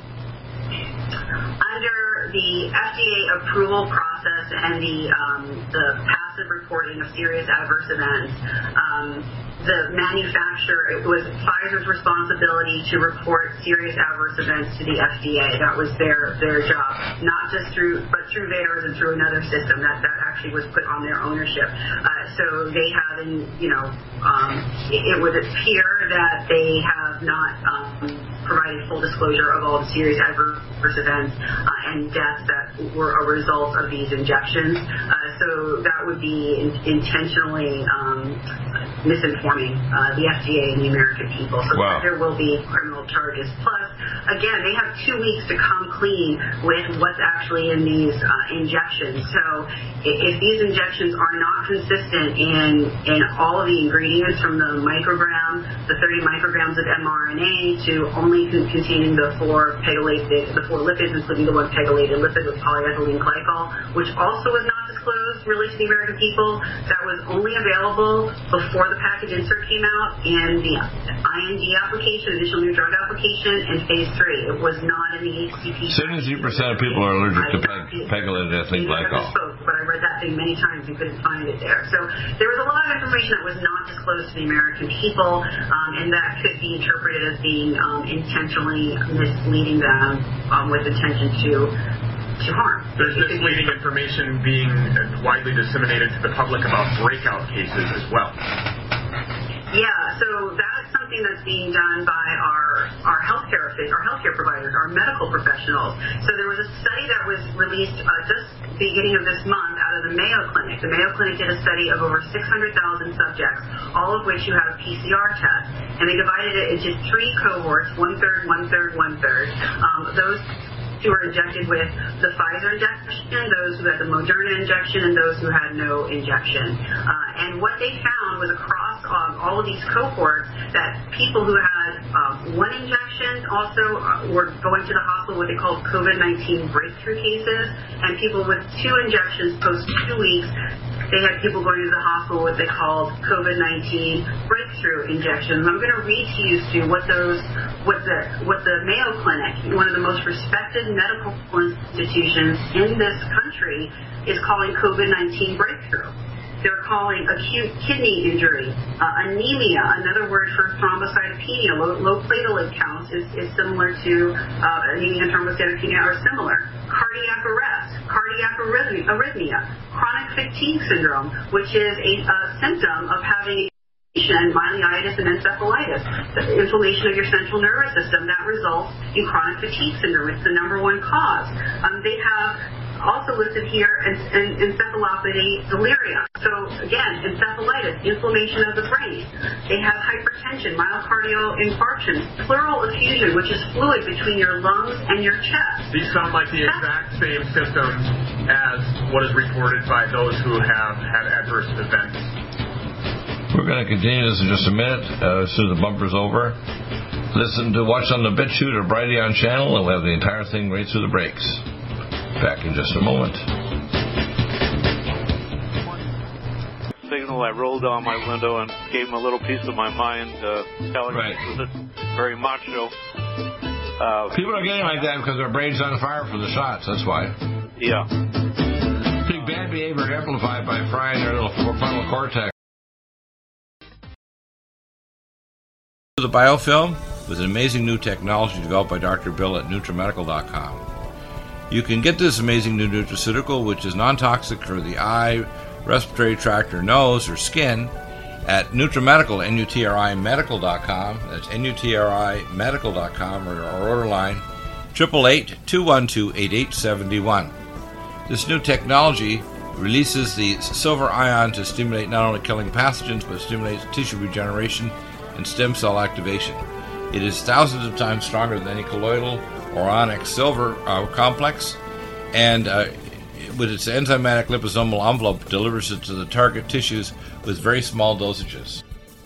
Under the F D A approval process and the um, the passive reporting of serious adverse events, um, the manufacturer, it was Pfizer's responsibility to report serious adverse events to the F D A. That was their their job, not just through, but through theirs and through another system that, that actually was put on their ownership. Uh, so they have, in, you know, um, it, it would appear that they have not um, provided full disclosure of all the serious adverse events uh, and deaths that were a result of these injections. Uh, so that would be in, intentionally um, misinforming uh, the F D A and the American people. So wow. there will be criminal charges. Plus, again, they have two weeks to come clean with what's actually in these uh, injections. So if these injections are not consistent in in all of the ingredients, from the microgram, the thirty micrograms of mRNA, to only con- containing the four pegylated, the four lipids, including the one pegylated lipid with polyethylene glycol, which also was not disclosed really to the American people. That was only available before the package insert came out in the I N D application, initial new drug application, and phase three. It was not in the H C P. seventy percent of people are allergic to peg, pegylated ethylene glycol. Spoke, but I read that thing many times and couldn't find it there. So there was a lot of information that was not disclosed to the American people, um, and that could be interpreted as being um, intentionally misleading them um, with intention to to harm. There's misleading information being widely disseminated to the public about breakout cases as well. Yeah, so that's something that's being done by our our healthcare our healthcare providers, our medical professionals. So there was a study that was released uh, just beginning of this month out of the Mayo Clinic. The Mayo Clinic did a study of over six hundred thousand subjects, all of which who had a P C R test, and they divided it into three cohorts: one third, one third, one third. Um, those who were injected with the Pfizer injection, those who had the Moderna injection, and those who had no injection. Uh, and what they found was across um, all of these cohorts that people who had um, one injection also uh, were going to the hospital, what they called COVID nineteen breakthrough cases, and people with two injections post two weeks, they had people going to the hospital what they called COVID nineteen breakthrough injections. I'm going to read to you, Stu, what those, what the, what the Mayo Clinic, one of the most respected medical institutions in this country, is calling COVID nineteen breakthrough. They're calling acute kidney injury, uh, anemia, another word for thrombocytopenia. Low, low platelet counts is, is similar to uh, anemia and thrombocytopenia are similar. Cardiac arrest, cardiac arrhythmia, chronic fatigue syndrome, which is a, a symptom of having myelitis and encephalitis, the inflammation of your central nervous system that results in chronic fatigue syndrome. It's the number one cause. Um, they have also listed here en- en- encephalopathy, delirium. So again, encephalitis, inflammation of the brain. They have hypertension, myocardial infarction, pleural effusion, which is fluid between your lungs and your chest. These sound like the exact same symptoms as what is reported by those who have had adverse events. We're going to continue this in just a minute, uh, as soon as the bumper's over. Listen to Watch on the BitChute or Brighteon channel, and we'll have the entire thing right through the breaks. Back in just a moment. Signal, I rolled down my window and gave him a little piece of my mind, uh, telling right. me that very macho. Uh, People are getting like that because their brain's on fire from the shots, that's why. Yeah. Big bad behavior amplified by frying their little frontal cortex. The biofilm was an amazing new technology developed by Doctor Bill at NutriMedical dot com. You can get this amazing new nutraceutical, which is non-toxic for the eye, respiratory tract, or nose, or skin, at NutriMedical, N U T R I Medical dot com. That's N U T R I Medical dot com, or our order line, eight eight eight, two one two, eight eight seven one. This new technology releases the silver ion to stimulate not only killing pathogens, but stimulates tissue regeneration and stem cell activation. It is thousands of times stronger than any colloidal or onyx silver uh, complex, and uh, with its enzymatic liposomal envelope delivers it to the target tissues with very small dosages.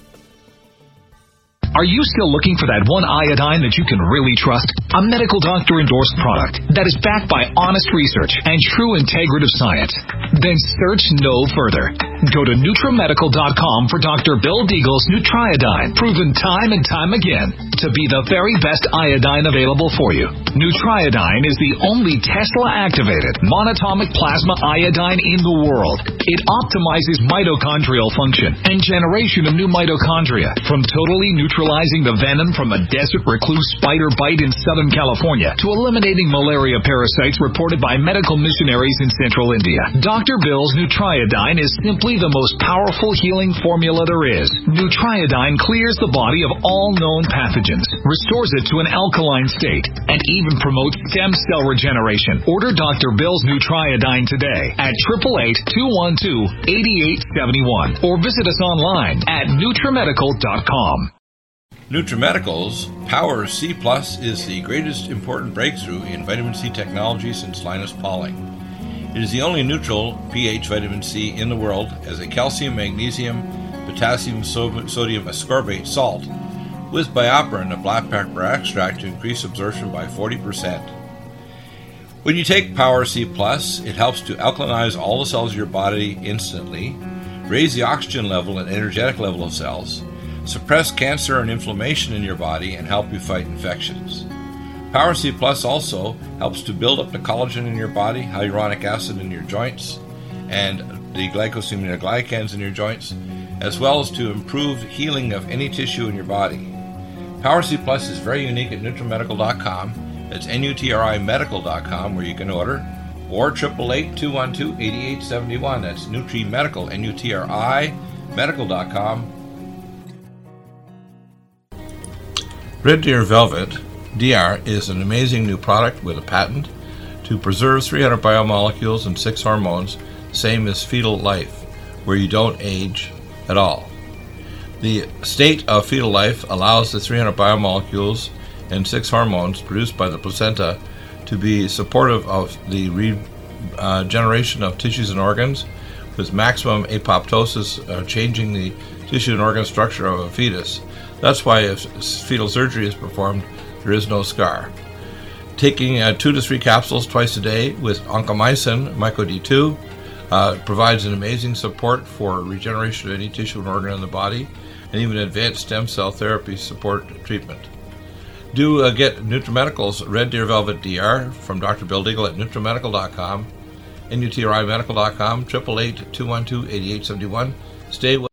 Are you still looking for that one iodine that you can really trust? A medical doctor endorsed product that is backed by honest research and true integrative science? Then search no further. Go to NutriMedical dot com for Doctor Bill Deagle's Nutriodine, proven time and time again to be the very best iodine available for you. Nutriodine is the only Tesla-activated monatomic plasma iodine in the world. It optimizes mitochondrial function and generation of new mitochondria from totally nutrient neutralizing the venom from a desert recluse spider bite in Southern California to eliminating malaria parasites reported by medical missionaries in Central India. Doctor Bill's Nutriodine is simply the most powerful healing formula there is. Nutriodine clears the body of all known pathogens, restores it to an alkaline state, and even promotes stem cell regeneration. Order Doctor Bill's Nutriodine today at eight eight eight, two one two, eight eight seven one or visit us online at Nutrimedical dot com. Nutrimedical's Power C Plus is the greatest important breakthrough in vitamin C technology since Linus Pauling. It is the only neutral pH vitamin C in the world as a calcium, magnesium, potassium, sodium ascorbate salt with BioPerine, a black pepper extract, to increase absorption by forty percent. When you take Power C Plus, it helps to alkalinize all the cells of your body instantly, raise the oxygen level and energetic level of cells, suppress cancer and inflammation in your body, and help you fight infections. Power C Plus also helps to build up the collagen in your body, hyaluronic acid in your joints, and the glycosaminoglycans in your joints, as well as to improve healing of any tissue in your body. Power C Plus is very unique at Nutrimedical dot com. That's N U T R I medical dot com, where you can order, or eight eight eight, two one two, eight eight seven one. That's Nutrimedical, N U T R I medical dot com. Red Deer Velvet D R is an amazing new product with a patent to preserve three hundred biomolecules and six hormones, same as fetal life, where you don't age at all. The state of fetal life allows the three hundred biomolecules and six hormones produced by the placenta to be supportive of the regeneration uh, of tissues and organs, with maximum apoptosis, uh, changing the tissue and organ structure of a fetus. That's why if fetal surgery is performed, there is no scar. Taking uh, two to three capsules twice a day with oncomycin, Myco D two, uh, provides an amazing support for regeneration of any tissue and organ in the body, and even advanced stem cell therapy support treatment. Do uh, get Nutrimedical's Red Deer Velvet D R from Doctor Bill Deagle at Nutrimedical dot com, N U T R I medical dot com, eight eight eight, two one two, eight eight seven one. Stay with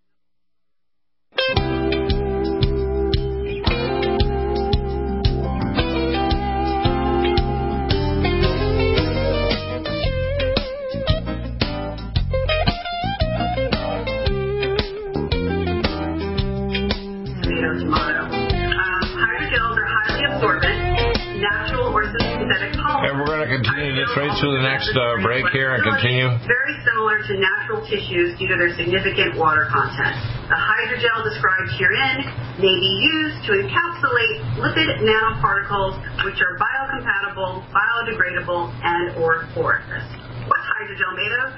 through the next uh, break here and continue. Very similar to natural tissues due to their significant water content. The hydrogel described herein may be used to encapsulate lipid nanoparticles which are biocompatible, biodegradable, and or porous. What's hydrogel made of?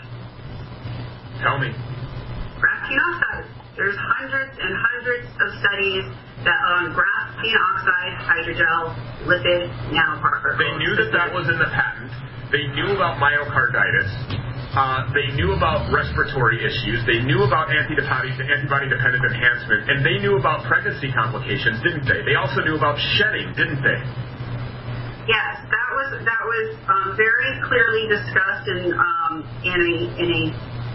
Tell me. Graphene oxide. There's hundreds and hundreds of studies that on graphene oxide hydrogel lipid nanoparticles. They knew that that was in the patent. They knew about myocarditis. Uh, they knew about respiratory issues. They knew about antibody, antibody-dependent enhancement. And they knew about pregnancy complications, didn't they? They also knew about shedding, didn't they? Yes, that was that was um, very clearly discussed in um, in a in a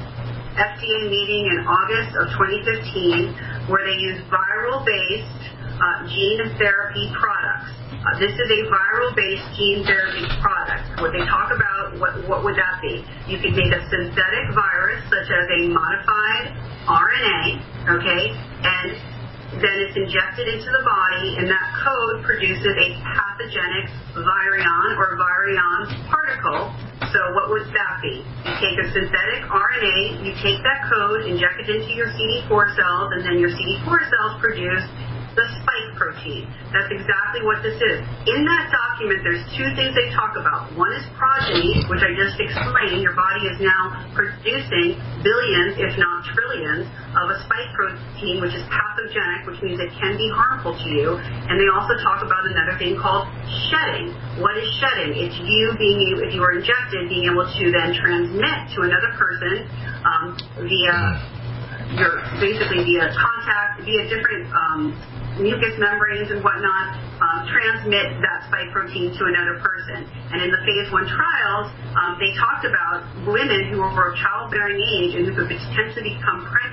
F D A meeting in August of twenty fifteen, where they used viral-based uh, gene therapy products. Uh, this is a viral-based gene therapy product. What they talk about, what, what would that be? You could make a synthetic virus, such as a modified R N A, okay, and then it's injected into the body, and that code produces a pathogenic virion or virion particle. So what would that be? You take a synthetic R N A, you take that code, inject it into your C D four cells, and then your C D four cells produce the spike protein. That's exactly what this is. In that document, there's two things they talk about. One is progeny, which I just explained. Your body is now producing billions, if not trillions, of a spike protein, which is pathogenic, which means it can be harmful to you. And they also talk about another thing called shedding. What is shedding? It's you being, if you are injected, being able to then transmit to another person um, via your, basically via contact, via different um, mucous membranes and whatnot, um, transmit that spike protein to another person. And in the phase one trials, um, they talked about women who were of childbearing age and who could potentially become pregnant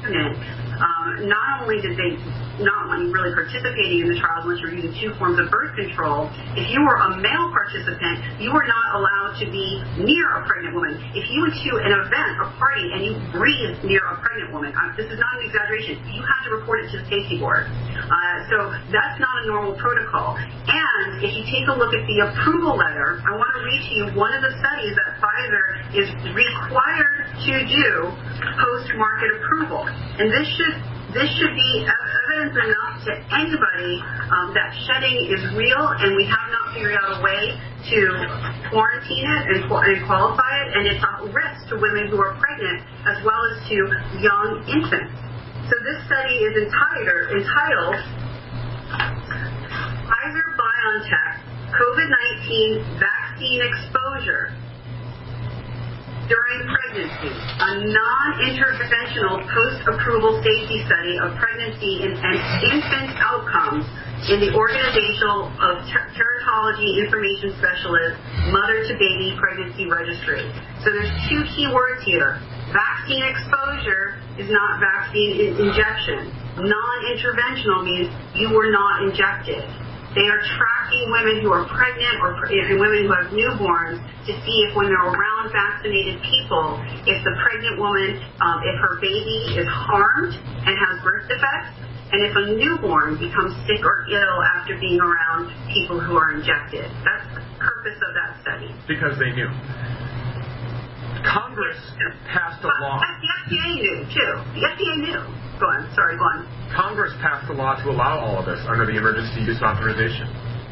pregnant, um, not only did they not want you really participating in the trials unless you're using two forms of birth control, if you were a male participant, you were not allowed to be near a pregnant woman. If you went to an event, a party, and you breathed near a pregnant woman, uh, this is not an exaggeration, you have to report it to the safety board. Uh, so that's not a normal protocol. And if you take a look at the approval letter, I want to read to you one of the studies that Pfizer is required to do post-market approval. And this should this should be evidence enough to anybody um, that shedding is real, and we have not figured out a way to quarantine it and, and qualify it, and it's a risk to women who are pregnant as well as to young infants. So this study is entitled, entitled Pfizer-BioNTech COVID nineteen Vaccine Exposure During Pregnancy, a non-interventional post-approval safety study of pregnancy and, and infant outcomes in the Organizational of Ter- Teratology Information Specialist Mother-to-Baby Pregnancy Registry. So there's two key words here. Vaccine exposure is not vaccine in- injection. Non-interventional means you were not injected. They are tracking women who are pregnant or and women who have newborns to see if when they're around vaccinated people, if the pregnant woman, um, if her baby is harmed and has birth defects, and if a newborn becomes sick or ill after being around people who are injected. That's the purpose of that study. Because they knew. Congress yes. passed a law. The F D A knew, too. The F D A knew. Go on. Sorry, go on. Congress passed a law to allow all of this under the emergency use authorization.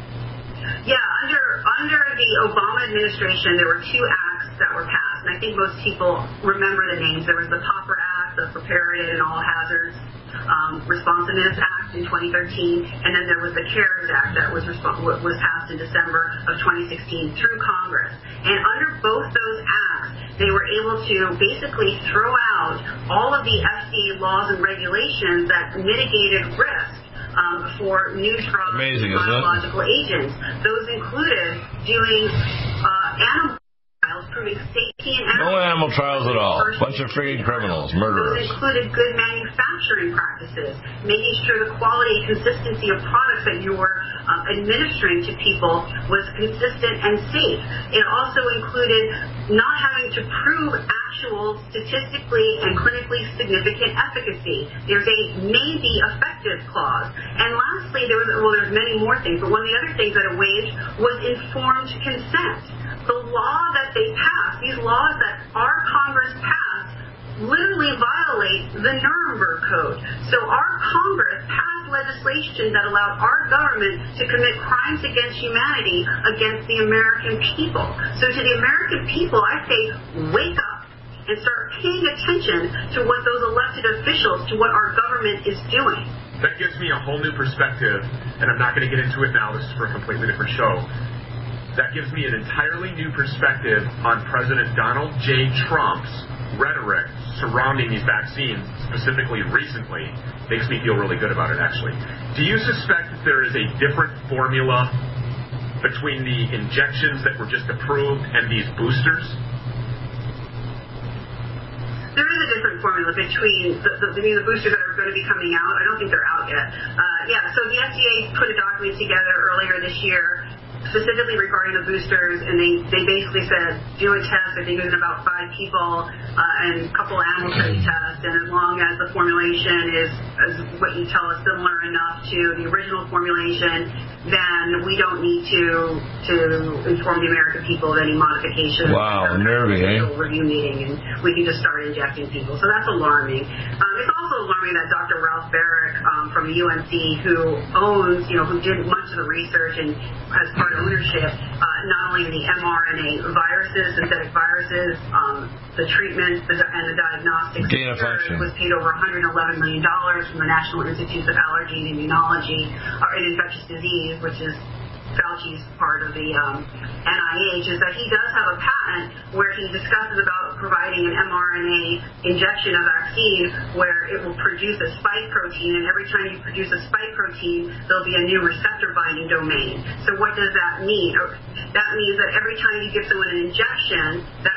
Yeah, under under the Obama administration, there were two acts that were passed, and I think most people remember the names. There was the Popper Act, the Preparedness and All Hazards um, Responsiveness Act in twenty thirteen, and then there was the CARES Act that was resp- was passed in December of twenty sixteen through Congress. And under both those acts, they were able to basically throw out all of the F D A laws and regulations that mitigated risk um, for new drugs and biological agents. Those included doing uh, animal trials, proving safety in animal No animal trials at all. Bunch of friggin' criminals, murderers. Those included good manufacturing practices, making sure the quality and consistency of products that you were uh, administering to people was consistent and safe. It also included not having to prove actual statistically and clinically significant efficacy. There's a may be effective clause. And lastly, there was, well, there's many more things, but one of the other things that it waived was informed consent. The law that they passed, these laws that our Congress passed, literally violate the Nuremberg Code. So our Congress passed legislation that allowed our government to commit crimes against humanity against the American people. So to the American people, I say, wake up and start paying attention to what those elected officials, to what our government is doing. That gives me a whole new perspective, and I'm not going to get into it now. This is for a completely different show. That gives me an entirely new perspective on President Donald J. Trump's rhetoric surrounding these vaccines, specifically recently. Makes me feel really good about it, actually. Do you suspect that there is a different formula between the injections that were just approved and these boosters? There is a different formula between the, the, the boosters that are going to be coming out. I don't think they're out yet. Uh, yeah, so the F D A put a document together earlier this year specifically regarding the boosters, and they, they basically said, do a test, I think it was about five people, uh, and a couple animal study tests, and as long as the formulation is, is what you tell us, similar enough to the original formulation, then we don't need to to inform the American people of any modifications. Wow, nervy, eh? Review meeting, and we can just start injecting people. So that's alarming. Um, it's also alarming that Doctor Ralph Baric um, from the U N C, who owns, you know, who did much of the research and has part ownership, uh, not only in the mRNA viruses, synthetic viruses, um, the treatments the, and the diagnostics. Gain of function. Was paid over one hundred eleven million dollars from the National Institutes of Allergy and Immunology, or in infectious disease, which is Fauci's part of the um, N I H, is that he does have a patent where he discusses about providing an mRNA injection of vaccine where it will produce a spike protein, and every time you produce a spike protein, there'll be a new receptor binding domain. So what does that mean? That means that every time you give someone an injection, that spike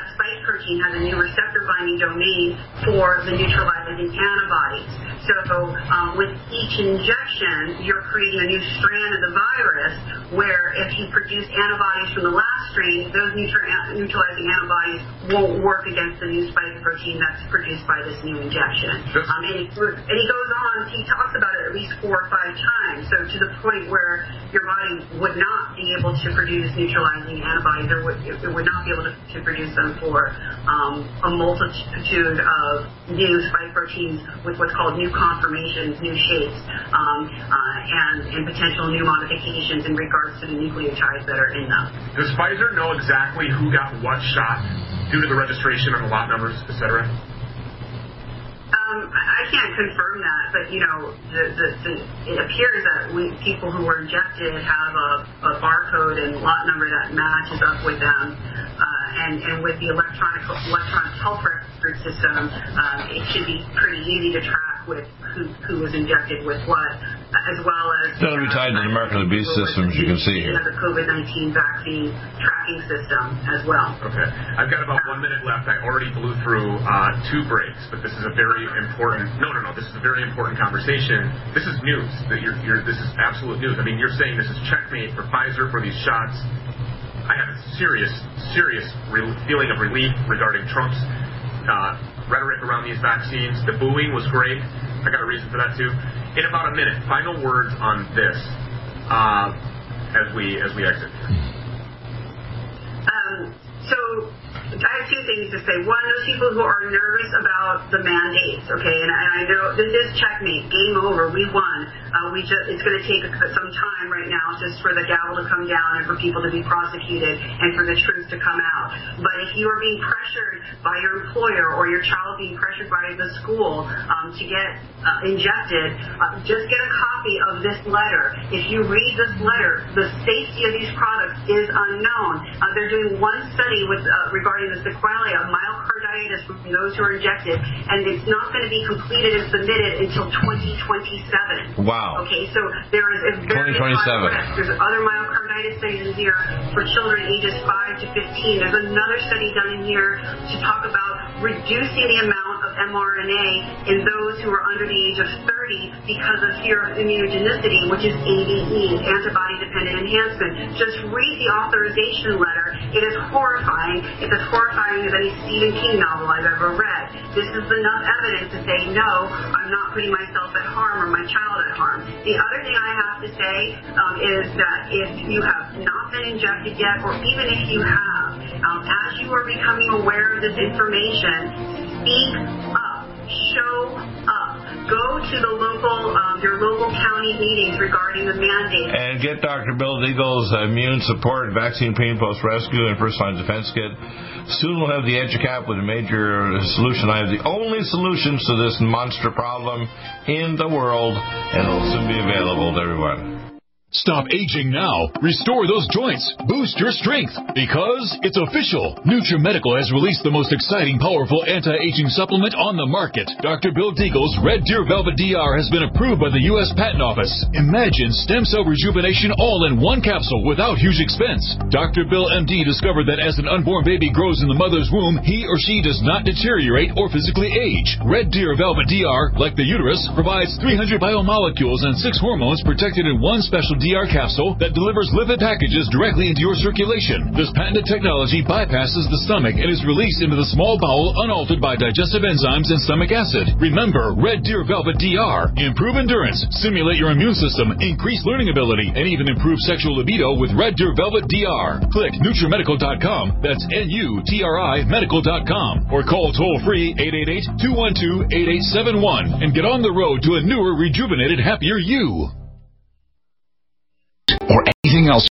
protein has a new receptor binding domain for the neutralizing antibodies. So um, with each injection, you're creating a new strand of the virus where if you produce antibodies from the last strain, those neutra- neutralizing antibodies won't work against the new spike protein that's produced by this new injection. Um, and, he, and he goes on, he talks about it at least four or five times, so to the point where your body would not be able to produce neutralizing antibodies, or would, it would not be able to, to produce them for um, a multitude of new spike proteins with what's called new conformations, new shapes, um, uh, and, and potential new modifications in regards to the nucleotides that are in them. Does Pfizer know exactly who got what shot due to the registration and the lot numbers, et cetera? Um, I can't confirm that, but you know, the, the, the, it appears that we, people who were injected have a, a barcode and lot number that matches up with them, uh, and, and with the electronic electronic health record system, um, it should be pretty easy to track with who, who was injected with what, as well as that'll be tied to the molecular beast systems you can see here. The COVID nineteen vaccine tracking system as well. Okay, I've got about one minute left. I already blew through uh, two breaks, but this is a very important. No, no, no. This is a very important conversation. This is news. That you're, you're, this is absolute news. I mean, you're saying this is checkmate for Pfizer for these shots. I have a serious, serious re- feeling of relief regarding Trump's uh, rhetoric around these vaccines. The booing was great. I got a reason for that too. In about a minute, final words on this uh, as we as we exit. Um, so I have two things to say. One, those people who are nervous about the mandates, okay, and, and I know this is checkmate, game over, we won. Uh, we just it's going to take some time right now just for the gavel to come down and for people to be prosecuted and for the truth to come out. But if you are being pressured by your employer or your child being pressured by the school um, to get uh, injected, uh, just get a copy of this letter. If you read this letter, the safety of these products is unknown. Uh, they're doing one study with uh, regarding the sequelae of myocarditis from those who are injected, and it's not going to be completed and submitted until twenty twenty-seven. Wow. Okay, so there is a very high risk. There's other myocarditis studies in here for children ages five to fifteen. There's another study done in here to talk about reducing the amount of mRNA in those who are under the age of thirty because of fear of immunogenicity, which is A D E, antibody-dependent enhancement. Just read the authorization letter. It is horrifying. It's as horrifying as any Stephen King novel I've ever read. This is enough evidence to say, no, I'm not putting myself at harm or my child at harm. The other thing I have to say um, is that if you have not been injected yet, or even if you have, um, as you are becoming aware of this information, speak up, show up, go to the local, um, your local county meetings regarding the mandate. And get Doctor Bill Deagle's Immune Support Vaccine Pre and Post Rescue and First Line Defense Kit. Soon we'll have the EduCap with a major solution. I have the only solutions to this monster problem in the world, and it'll soon be available to everyone. Stop aging now. Restore those joints. Boost your strength. Because it's official. NutriMedical has released the most exciting, powerful anti-aging supplement on the market. Doctor Bill Deagle's Red Deer Velvet D R has been approved by the U S Patent Office. Imagine stem cell rejuvenation all in one capsule without huge expense. Doctor Bill M D discovered that as an unborn baby grows in the mother's womb, he or she does not deteriorate or physically age. Red Deer Velvet D R, like the uterus, provides three hundred biomolecules and six hormones protected in one special D R capsule that delivers lipid packages directly into your circulation. This patented technology bypasses the stomach and is released into the small bowel unaltered by digestive enzymes and stomach acid. Remember, Red Deer Velvet D R. Improve endurance, stimulate your immune system, increase learning ability, and even improve sexual libido with Red Deer Velvet D R. Click NutriMedical dot com. That's N U T R I medical dot com. Or call toll-free eight eight eight, two one two, eight eight seven one and get on the road to a newer, rejuvenated, happier you. Or anything else.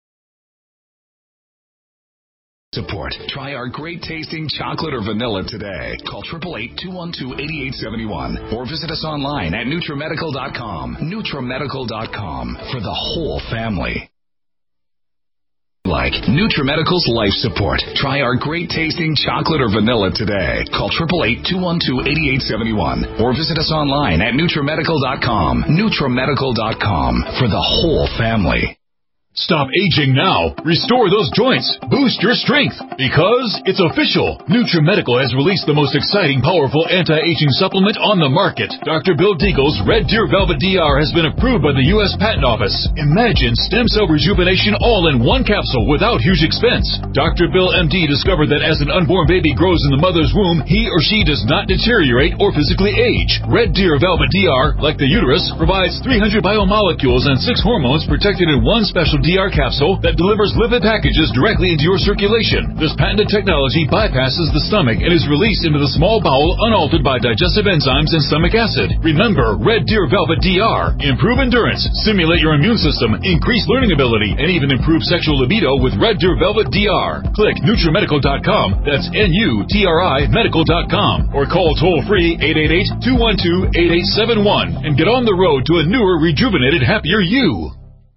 Support. Try our great tasting chocolate or vanilla today. Call eight eight eight, two one two, eight eight seven one or visit us online at NutriMedical dot com. NutriMedical dot com for the whole family. Like NutriMedical's Life Support. Try our great tasting chocolate or vanilla today. Call eight eight eight, two one two, eight eight seven one or visit us online at NutriMedical dot com. NutriMedical dot com for the whole family. Stop aging now. Restore those joints. Boost your strength. Because it's official. NutriMedical has released the most exciting, powerful anti-aging supplement on the market. Doctor Bill Deagle's Red Deer Velvet D R has been approved by the U S Patent Office. Imagine stem cell rejuvenation all in one capsule without huge expense. Doctor Bill M D discovered that as an unborn baby grows in the mother's womb, he or she does not deteriorate or physically age. Red Deer Velvet D R, like the uterus, provides three hundred biomolecules and six hormones protected in one special D R capsule that delivers lipid packages directly into your circulation. This patented technology bypasses the stomach and is released into the small bowel unaltered by digestive enzymes and stomach acid. Remember, Red Deer Velvet D R. Improve endurance, stimulate your immune system, increase learning ability, and even improve sexual libido with Red Deer Velvet D R. Click NutriMedical dot com, that's N U T R I medical dot com, or call toll-free eight eight eight, two one two, eight eight seven one and get on the road to a newer, rejuvenated, happier you.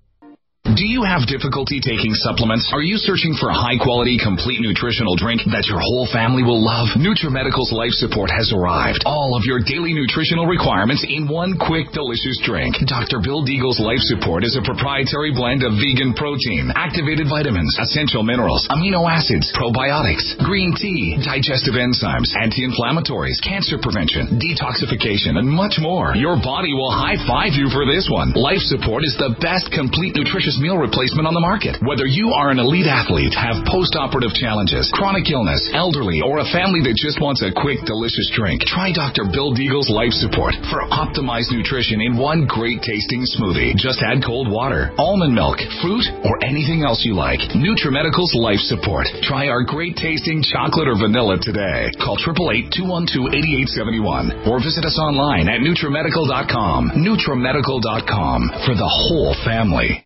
Do you have difficulty taking supplements? Are you searching for a high-quality, complete nutritional drink that your whole family will love? NutriMedical's Life Support has arrived. All of your daily nutritional requirements in one quick, delicious drink. Doctor Bill Deagle's Life Support is a proprietary blend of vegan protein, activated vitamins, essential minerals, amino acids, probiotics, green tea, digestive enzymes, anti-inflammatories, cancer prevention, detoxification, and much more. Your body will high-five you for this one. Life Support is the best complete nutritious meal replacement on the market. Whether you are an elite athlete, have post-operative challenges, chronic illness, elderly, or a family that just wants a quick, delicious drink, try Doctor Bill Deagle's Life Support for optimized nutrition in one great tasting smoothie. Just add cold water, almond milk, fruit, or anything else you like. NutriMedical's Life Support. Try our great tasting chocolate or vanilla today. Call eight eight eight, two one two, eight eight seven one or visit us online at NutriMedical dot com. NutriMedical dot com for the whole family.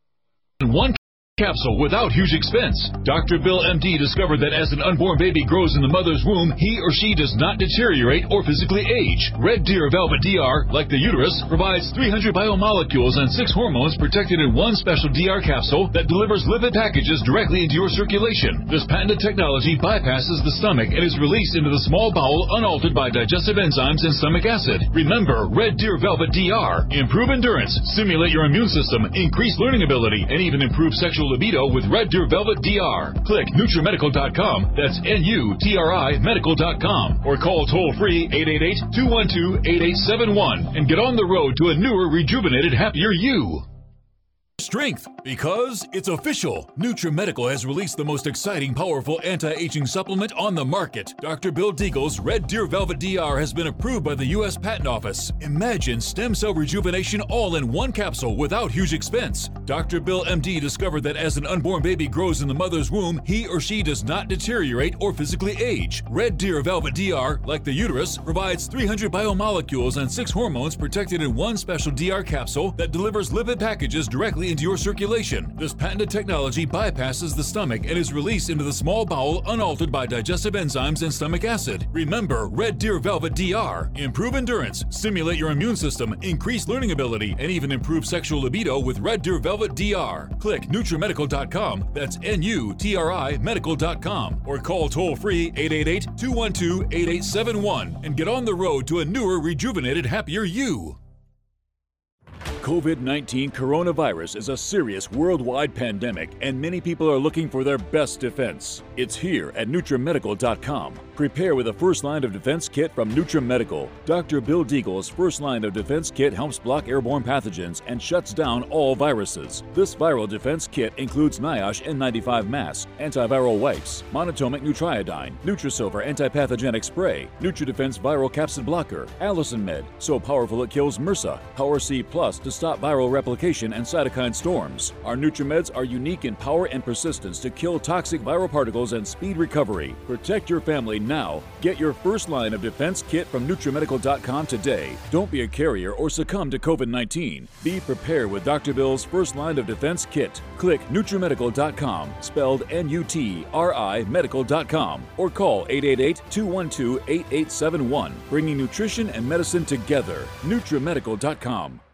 One capsule without huge expense. Doctor Bill M D discovered that as an unborn baby grows in the mother's womb, he or she does not deteriorate or physically age. Red Deer Velvet D R, like the uterus, provides three hundred biomolecules and six hormones protected in one special D R capsule that delivers lipid packages directly into your circulation. This patented technology bypasses the stomach and is released into the small bowel unaltered by digestive enzymes and stomach acid. Remember, Red Deer Velvet D R. Improve endurance, stimulate your immune system, increase learning ability, and even improve sexual libido with Red Deer Velvet D R. Click NutriMedical dot com, that's N U T R I medical dot com, or call toll-free eight eight eight, two one two, eight eight seven one and get on the road to a newer, rejuvenated, happier you. Strength, because it's official. NutriMedical has released the most exciting, powerful anti-aging supplement on the market. Doctor Bill Deagle's Red Deer Velvet D R has been approved by the U S Patent Office. Imagine stem cell rejuvenation all in one capsule without huge expense. Doctor Bill M D discovered that as an unborn baby grows in the mother's womb, he or she does not deteriorate or physically age. Red Deer Velvet D R, like the uterus, provides three hundred biomolecules and six hormones protected in one special D R capsule that delivers lipid packages directly into your circulation. This patented technology bypasses the stomach and is released into the small bowel unaltered by digestive enzymes and stomach acid. Remember, Red Deer Velvet D R. Improve endurance, stimulate your immune system, increase learning ability, and even improve sexual libido with Red Deer Velvet D R. Click NutriMedical dot com, that's N U T R I medical dot com, or call toll-free eight eight eight, two one two, eight eight seven one and get on the road to a newer, rejuvenated, happier you. COVID nineteen coronavirus is a serious worldwide pandemic, and many people are looking for their best defense. It's here at NutriMedical dot com. Prepare with a first line of defense kit from NutriMedical. Doctor Bill Deagle's first line of defense kit helps block airborne pathogens and shuts down all viruses. This viral defense kit includes NIOSH N ninety-five mask, antiviral wipes, monatomic Nutriodine, Nutrisilver antipathogenic spray, NutriDefense viral capsid blocker, Allison Med, so powerful it kills MRSA, Power C Plus to stop viral replication and cytokine storms. Our NutriMeds are unique in power and persistence to kill toxic viral particles and speed recovery. Protect your family now. Get your first line of defense kit from NutriMedical dot com today. Don't be a carrier or succumb to COVID nineteen. Be prepared with Doctor Bill's first line of defense kit. Click NutriMedical dot com, spelled N U T R I medical dot com, or call eight eight eight, two one two, eight eight seven one, bringing nutrition and medicine together. NutriMedical dot com.